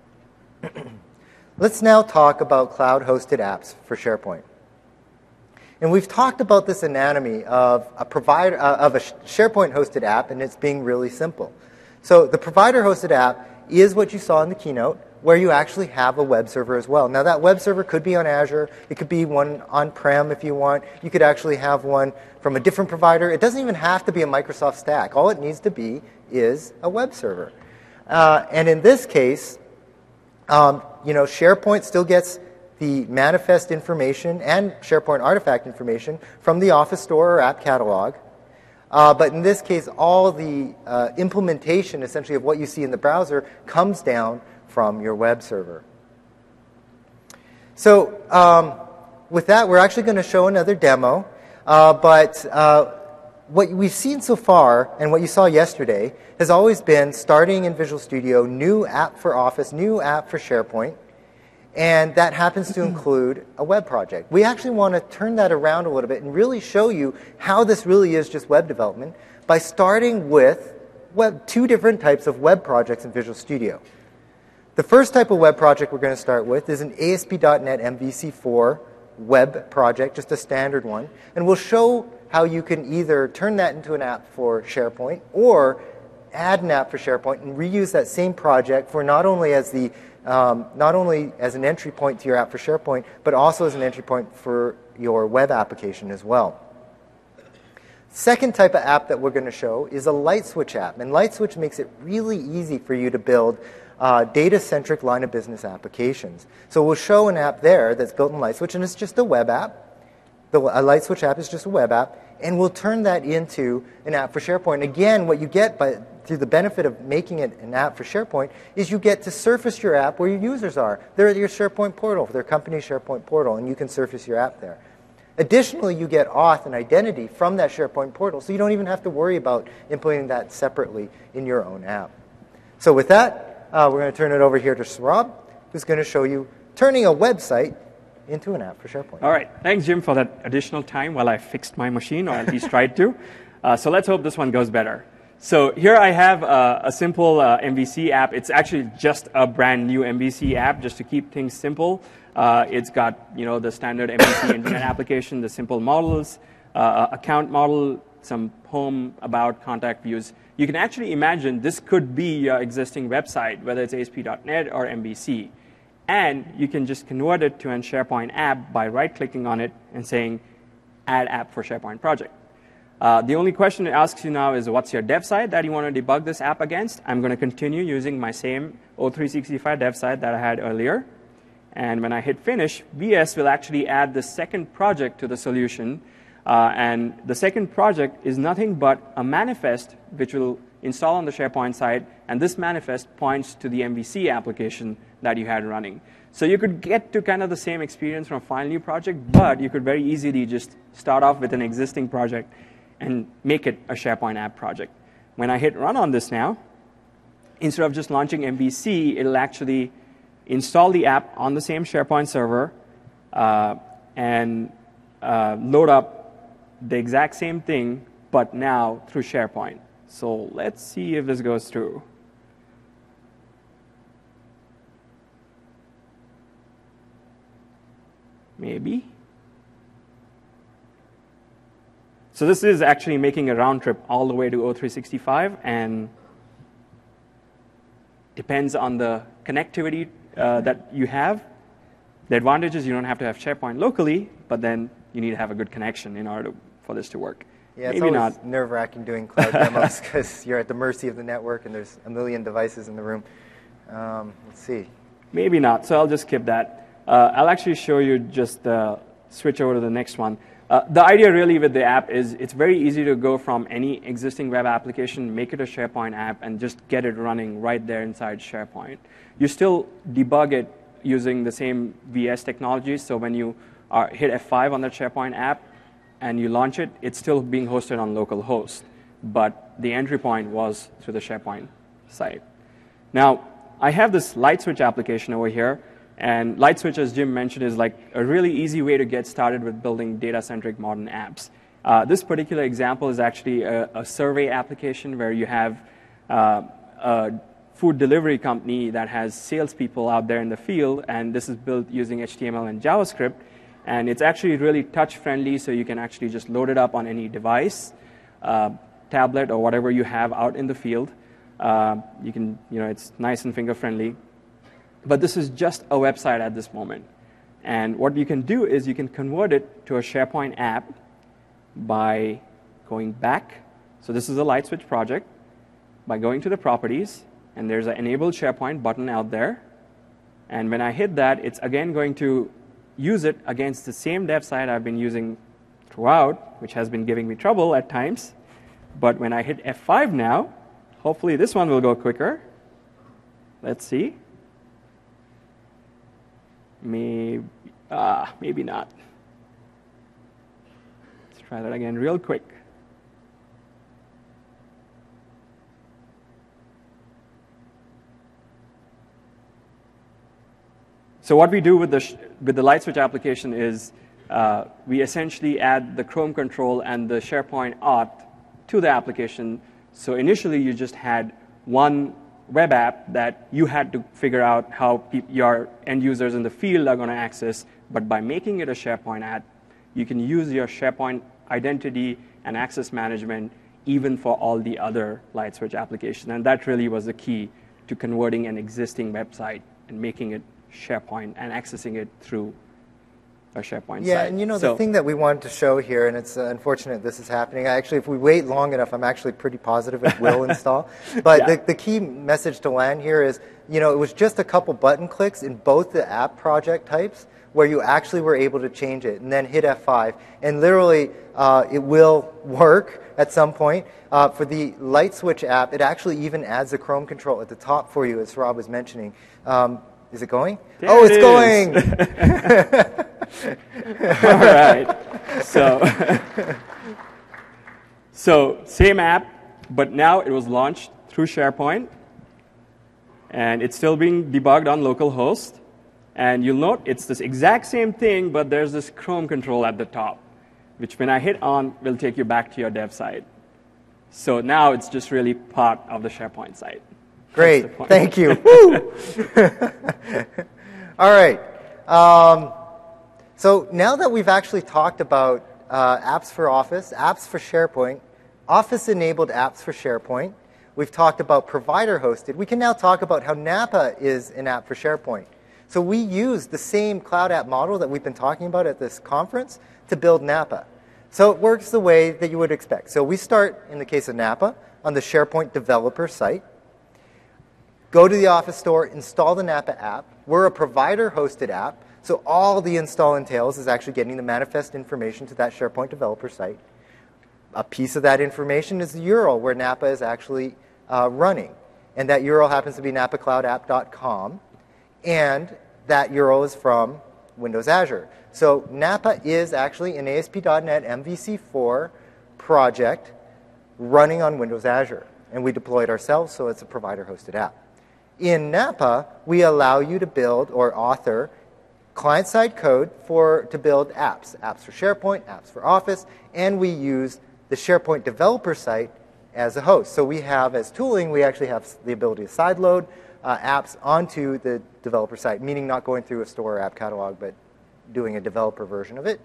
Let's now talk about cloud-hosted apps for SharePoint. And we've talked about this anatomy of a provider of a SharePoint-hosted app, and it's being really simple. So the provider-hosted app is what you saw in the keynote, where you actually have a web server as well. Now, that web server could be on Azure. It could be one on-prem if you want. You could actually have one from a different provider. It doesn't even have to be a Microsoft stack. All it needs to be is a web server. And in this case, SharePoint still gets the manifest information and SharePoint artifact information from the Office Store or App Catalog. But in this case, all the implementation, essentially, of what you see in the browser comes down from your web server. So with that, we're actually going to show another demo. What we've seen so far, and what you saw yesterday, has always been starting in Visual Studio, new app for Office, new app for SharePoint, and that happens to include a web project. We actually want to turn that around a little bit and really show you how this really is just web development by starting with two different types of web projects in Visual Studio. The first type of web project we're going to start with is an ASP.NET MVC4 web project, just a standard one. And we'll show how you can either turn that into an app for SharePoint or add an app for SharePoint and reuse that same project for not only as an entry point to your app for SharePoint, but also as an entry point for your web application as well. Second type of app that we're going to show is a LightSwitch app. And LightSwitch makes it really easy for you to build data-centric line of business applications. So we'll show an app there that's built in LightSwitch, and it's just a web app. A LightSwitch app is just a web app, and we'll turn that into an app for SharePoint. Again, what you get through the benefit of making it an app for SharePoint is you get to surface your app where your users are. They're at your SharePoint portal, their company's SharePoint portal, and you can surface your app there. Additionally, you get auth and identity from that SharePoint portal, so you don't even have to worry about implementing that separately in your own app. So with that, we're going to turn it over here to Saurabh, who's going to show you turning a website into an app for SharePoint. All right. Thanks, Jim, for that additional time while I fixed my machine, or at least tried to. So let's hope this one goes better. So here I have a simple MVC app. It's actually just a brand new MVC app, just to keep things simple. It's got the standard MVC internet application, the simple models, account model, some home, about, contact views. You can actually imagine this could be your existing website, whether it's ASP.NET or MVC. And you can just convert it to a SharePoint app by right-clicking on it and saying, Add App for SharePoint Project. The only question it asks you now is, what's your dev site that you want to debug this app against? I'm going to continue using my same O365 dev site that I had earlier. And when I hit Finish, VS will actually add the second project to the solution. And the second project is nothing but a manifest which will install on the SharePoint side. And this manifest points to the MVC application that you had running. So you could get to kind of the same experience from File New Project, but you could very easily just start off with an existing project and make it a SharePoint app project. When I hit Run on this now, instead of just launching MVC, it'll actually install the app on the same SharePoint server and load up the exact same thing, but now through SharePoint. So let's see if this goes through. Maybe. So this is actually making a round trip all the way to O365, and depends on the connectivity that you have. The advantage is you don't have to have SharePoint locally, but then you need to have a good connection in order for this to work. Yeah, it's always nerve-wracking doing cloud demos because you're at the mercy of the network and there's a million devices in the room. Let's see. Maybe not, so I'll just skip that. I'll actually show you just switch over to the next one. The idea really with the app is it's very easy to go from any existing web application, make it a SharePoint app, and just get it running right there inside SharePoint. You still debug it using the same VS technology, so when you hit F5 on that SharePoint app and you launch it, it's still being hosted on localhost, but the entry point was through the SharePoint site. Now, I have this LightSwitch application over here. And LightSwitch, as Jim mentioned, is like a really easy way to get started with building data-centric modern apps. This particular example is actually a survey application where you have a food delivery company that has salespeople out there in the field, and this is built using HTML and JavaScript. And it's actually really touch-friendly, so you can actually just load it up on any device, tablet, or whatever you have out in the field. You can, it's nice and finger-friendly. But this is just a website at this moment. And what you can do is you can convert it to a SharePoint app by going back. So this is a light switch project. By going to the properties, and there's an Enable SharePoint button out there. And when I hit that, it's again going to use it against the same dev site I've been using throughout, which has been giving me trouble at times. But when I hit F5 now, hopefully this one will go quicker. Let's see. Maybe not. Let's try that again real quick. So what we do with the light switch application is we essentially add the Chrome control and the SharePoint auth to the application. So initially you just had one web app that you had to figure out how your end users in the field are going to access. But by making it a SharePoint app, you can use your SharePoint identity and access management even for all the other light switch applications. And that really was the key to converting an existing website and making it SharePoint and accessing it through a SharePoint site. Yeah, and the thing that we wanted to show here, and it's unfortunate this is happening, actually, if we wait long enough, I'm actually pretty positive it will install. But yeah. the key message to land here is, it was just a couple button clicks in both the app project types where you actually were able to change it, and then hit F5. And literally, it will work at some point. For the light switch app, it actually even adds a Chrome control at the top for you, as Rob was mentioning. Is it going? There it's going! All right. So same app, but now it was launched through SharePoint, and it's still being debugged on localhost. And you'll note it's this exact same thing, but there's this Chrome control at the top, which when I hit on, will take you back to your dev site. So now it's just really part of the SharePoint site. Great, thank you. Woo! All right. So now that we've actually talked about apps for Office, apps for SharePoint, Office-enabled apps for SharePoint, we've talked about provider-hosted, we can now talk about how Napa is an app for SharePoint. So we use the same cloud app model that we've been talking about at this conference to build Napa. So it works the way that you would expect. So we start, in the case of Napa, on the SharePoint developer site. Go to the Office store, install the Napa app. We're a provider-hosted app, so all the install entails is actually getting the manifest information to that SharePoint developer site. A piece of that information is the URL where Napa is actually running. And that URL happens to be napacloudapp.com. And that URL is from Windows Azure. So Napa is actually an ASP.NET MVC4 project running on Windows Azure. And we deploy it ourselves, so it's a provider-hosted app. In Napa, we allow you to build or author client-side code to build apps. Apps for SharePoint, apps for Office, and we use the SharePoint developer site as a host. So we have, as tooling, we actually have the ability to sideload apps onto the developer site, meaning not going through a store or app catalog, but doing a developer version of it.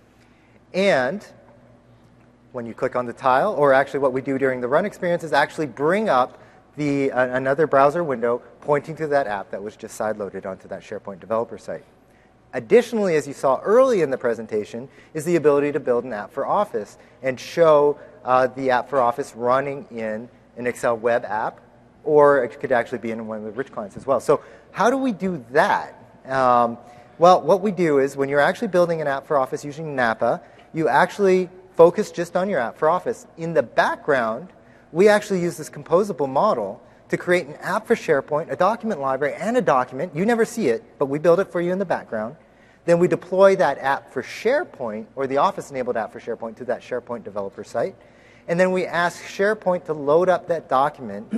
And when you click on the tile, or actually what we do during the run experience is actually bring up another browser window pointing to that app that was just sideloaded onto that SharePoint developer site. Additionally, as you saw early in the presentation, is the ability to build an app for Office and show the app for Office running in an Excel web app, or it could actually be in one of the rich clients as well. So how do we do that? Well, what we do is when you're actually building an app for Office using Napa, you actually focus just on your app for Office. In the background, we actually use this composable model to create an app for SharePoint, a document library, and a document. You never see it, but we build it for you in the background. Then we deploy that app for SharePoint, or the Office-enabled app for SharePoint, to that SharePoint developer site. And then we ask SharePoint to load up that document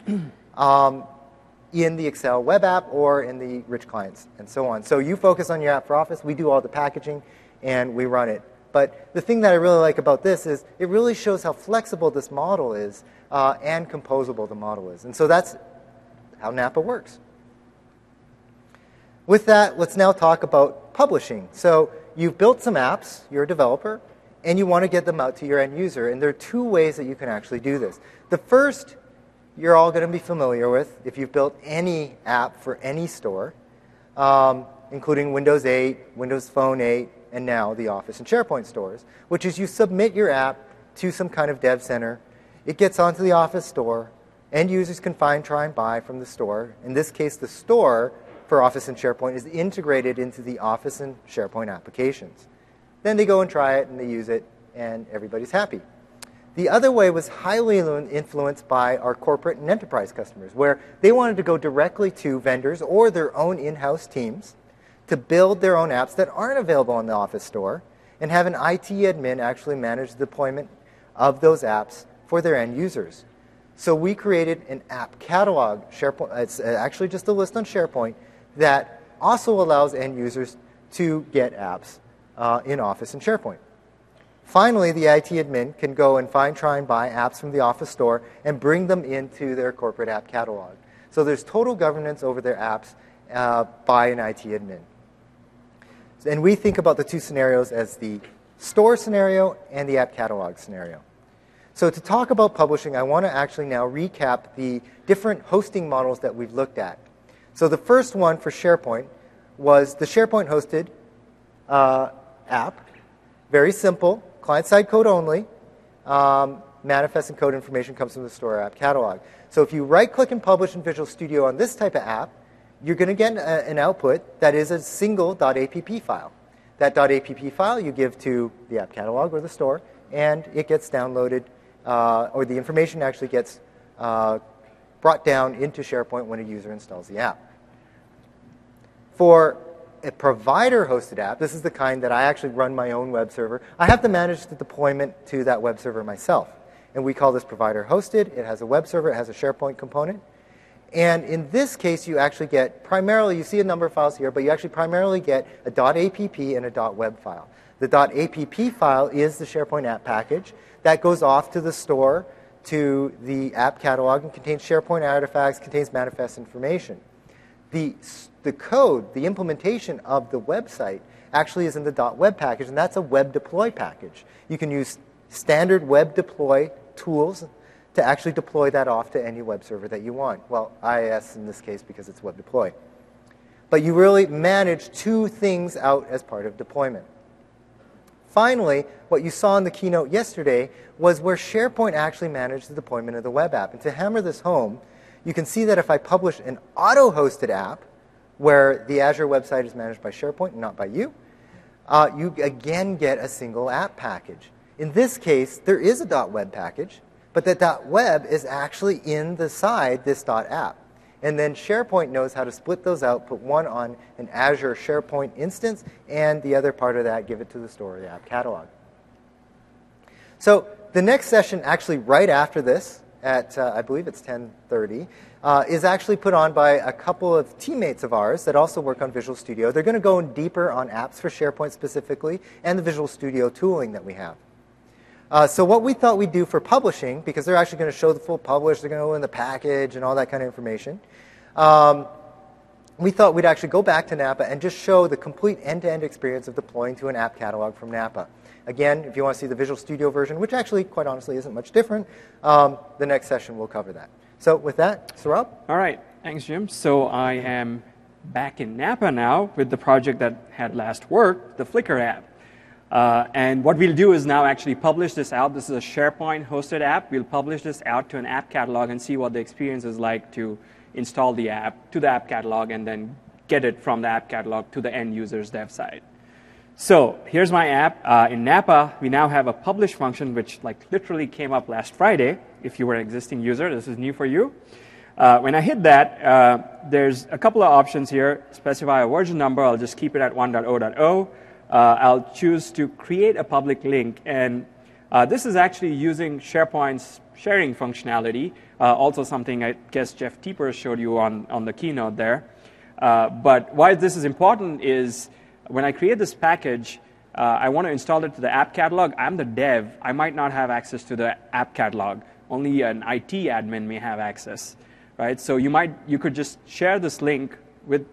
in the Excel web app or in the rich clients, and so on. So you focus on your app for Office. We do all the packaging, and we run it. But the thing that I really like about this is it really shows how flexible this model is and composable the model is. And so that's how Napa works. With that, let's now talk about publishing. So you've built some apps, you're a developer, and you want to get them out to your end user. And there are two ways that you can actually do this. The first, you're all going to be familiar with if you've built any app for any store, including Windows 8, Windows Phone 8, and now the Office and SharePoint stores, which is you submit your app to some kind of dev center. It gets onto the Office store. End users can find, try, and buy from the store. In this case, the store for Office and SharePoint is integrated into the Office and SharePoint applications. Then they go and try it, and they use it, and everybody's happy. The other way was highly influenced by our corporate and enterprise customers, where they wanted to go directly to vendors or their own in-house teams to build their own apps that aren't available on the Office store and have an IT admin actually manage the deployment of those apps for their end users. So we created an app catalog. SharePoint, it's actually just a list on SharePoint that also allows end users to get apps in Office and SharePoint. Finally, the IT admin can go and find, try, and buy apps from the Office store and bring them into their corporate app catalog. So there's total governance over their apps by an IT admin. And we think about the two scenarios as the store scenario and the app catalog scenario. So to talk about publishing, I want to actually now recap the different hosting models that we've looked at. So the first one for SharePoint was the SharePoint hosted app. Very simple, client-side code only. Manifest and code information comes from the store app catalog. So if you right-click and publish in Visual Studio on this type of app, you're going to get an output that is a single .app file. That .app file you give to the app catalog or the store, and it gets downloaded, or the information actually gets brought down into SharePoint when a user installs the app. For a provider-hosted app, this is the kind that I actually run my own web server. I have to manage the deployment to that web server myself. And we call this provider-hosted. It has a web server. It has a SharePoint component. And in this case, you actually get primarily, you see a number of files here, but you actually primarily get a .app and a .web file. The .app file is the SharePoint app package. That goes off to the store, to the app catalog, and contains SharePoint artifacts, contains manifest information. The code, the implementation of the website, actually is in the .web package, and that's a web deploy package. You can use standard web deploy tools to actually deploy that off to any web server that you want. Well, IIS in this case because it's web deploy. But you really manage two things out as part of deployment. Finally, what you saw in the keynote yesterday was where SharePoint actually managed the deployment of the web app. And to hammer this home, you can see that if I publish an auto-hosted app, where the Azure website is managed by SharePoint and not by you, you again get a single app package. In this case, there is a .web package, but that .web is actually inside this .app. And then SharePoint knows how to split those out, put one on an Azure SharePoint instance, and the other part of that, give it to the store, the app catalog. So the next session, actually right after this, at I believe it's 10:30, is actually put on by a couple of teammates of ours that also work on Visual Studio. They're going to go in deeper on apps for SharePoint specifically, and the Visual Studio tooling that we have. So what we thought we'd do for publishing, because they're actually going to show the full publish, they're going to go in the package and all that kind of information, we thought we'd actually go back to Napa and just show the complete end-to-end experience of deploying to an app catalog from Napa. Again, if you want to see the Visual Studio version, which actually, quite honestly, isn't much different, the next session will cover that. So with that, Saurabh? All right. Thanks, Jim. So I am back in Napa now with the project that had last worked, the Flickr app. And what we'll do is now actually publish this out. This is a SharePoint-hosted app. We'll publish this out to an app catalog and see what the experience is like to install the app to the app catalog and then get it from the app catalog to the end user's dev site. So here's my app. In Napa, we now have a publish function, which literally came up last Friday. If you were an existing user, this is new for you. When I hit that, there's a couple of options here. Specify a version number. I'll just keep it at 1.0.0. I'll choose to create a public link. And this is actually using SharePoint's sharing functionality, also something I guess Jeff Teeper showed you on the keynote there. But why this is important is when I create this package, I want to install it to the app catalog. I'm the dev. I might not have access to the app catalog. Only an IT admin may have access, right? So you could just share this link with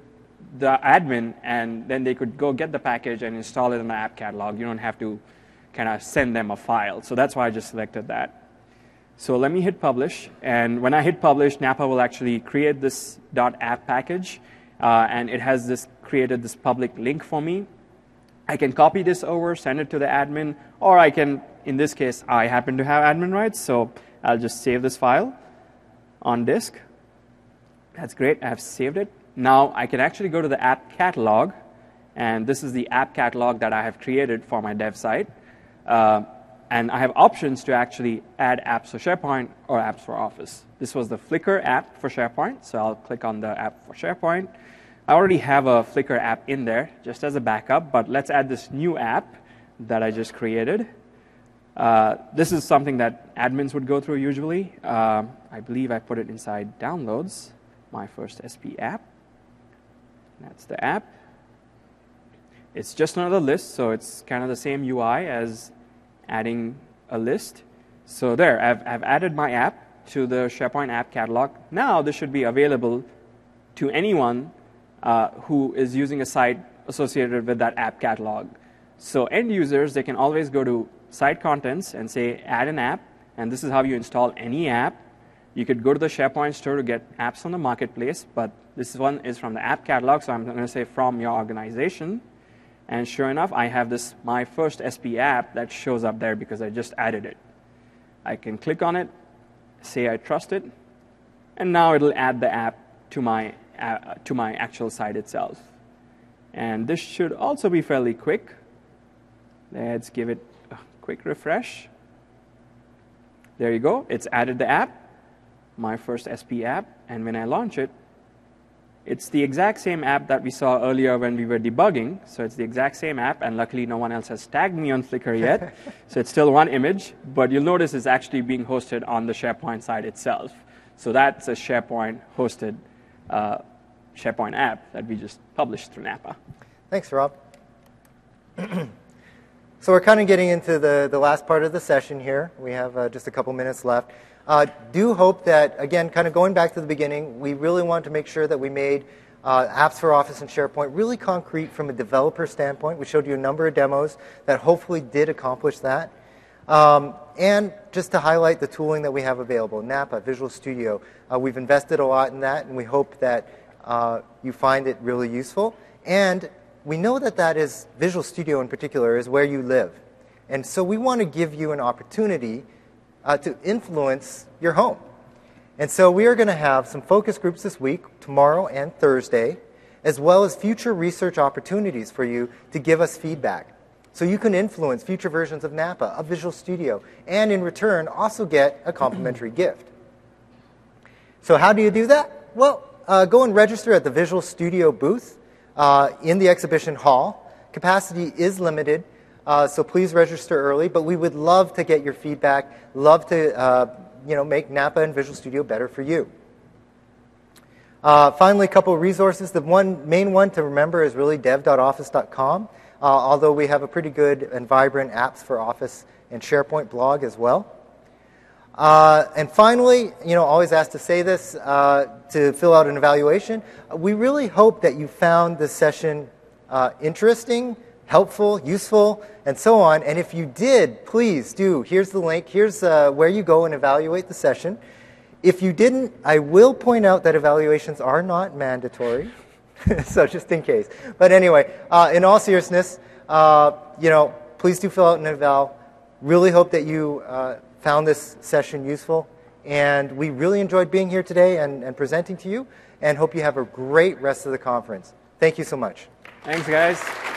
the admin, and then they could go get the package and install it in the app catalog. You don't have to kind of send them a file. So that's why I just selected that. So let me hit publish, and when I hit publish, Napa will actually create this .app package, and it has created this public link for me. I can copy this over, send it to the admin, or I can, in this case, I happen to have admin rights, so I'll just save this file on disk. That's great, I've saved it. Now I can actually go to the app catalog, and this is the app catalog that I have created for my dev site. And I have options to actually add apps for SharePoint or apps for Office. This was the Flickr app for SharePoint, so I'll click on the app for SharePoint. I already have a Flickr app in there, just as a backup, but let's add this new app that I just created. This is something that admins would go through usually. I believe I put it inside Downloads, my first SP app. That's the app. It's just another list, so it's kind of the same UI as adding a list. So there, I've added my app to the SharePoint app catalog. Now this should be available to anyone who is using a site associated with that app catalog. So end users, they can always go to site contents and say add an app, and this is how you install any app. You could go to the SharePoint store to get apps on the marketplace, but this one is from the app catalog, so I'm going to say from your organization. And sure enough, I have this my first SP app that shows up there because I just added it. I can click on it, say I trust it, and now it'll add the app to my actual site itself. And this should also be fairly quick. Let's give it a quick refresh. There you go. It's added the app, my first SP app, and when I launch it, it's the exact same app that we saw earlier when we were debugging. So it's the exact same app, and luckily no one else has tagged me on Flickr yet. So it's still one image, but you'll notice it's actually being hosted on the SharePoint site itself. So that's a SharePoint hosted SharePoint app that we just published through Napa. Thanks, Rob. So we're kind of getting into the last part of the session here. We have just a couple minutes left. Do hope that, again, kind of going back to the beginning, we really wanted to make sure that we made apps for Office and SharePoint really concrete from a developer standpoint. We showed you a number of demos that hopefully did accomplish that. And just to highlight the tooling that we have available, Napa, Visual Studio. We've invested a lot in that, and we hope that you find it really useful. And we know that Visual Studio in particular is where you live. And so we want to give you an opportunity to influence your home. And so we are going to have some focus groups this week, tomorrow and Thursday, as well as future research opportunities for you to give us feedback. So you can influence future versions of Napa, of Visual Studio, and in return also get a complimentary gift. So how do you do that? Well, go and register at the Visual Studio booth in the exhibition hall. Capacity is limited. So please register early, but we would love to get your feedback, love to make Napa and Visual Studio better for you. Finally, a couple of resources. The main one to remember is really dev.office.com, although we have a pretty good and vibrant apps for Office and SharePoint blog as well. And finally, always asked to say this, to fill out an evaluation. We really hope that you found this session interesting, helpful, useful, and so on. And if you did, please do. Here's the link. Here's where you go and evaluate the session. If you didn't, I will point out that evaluations are not mandatory. So just in case. But anyway, in all seriousness, please do fill out an eval. Really hope that you found this session useful. And we really enjoyed being here today and presenting to you. And hope you have a great rest of the conference. Thank you so much. Thanks, guys.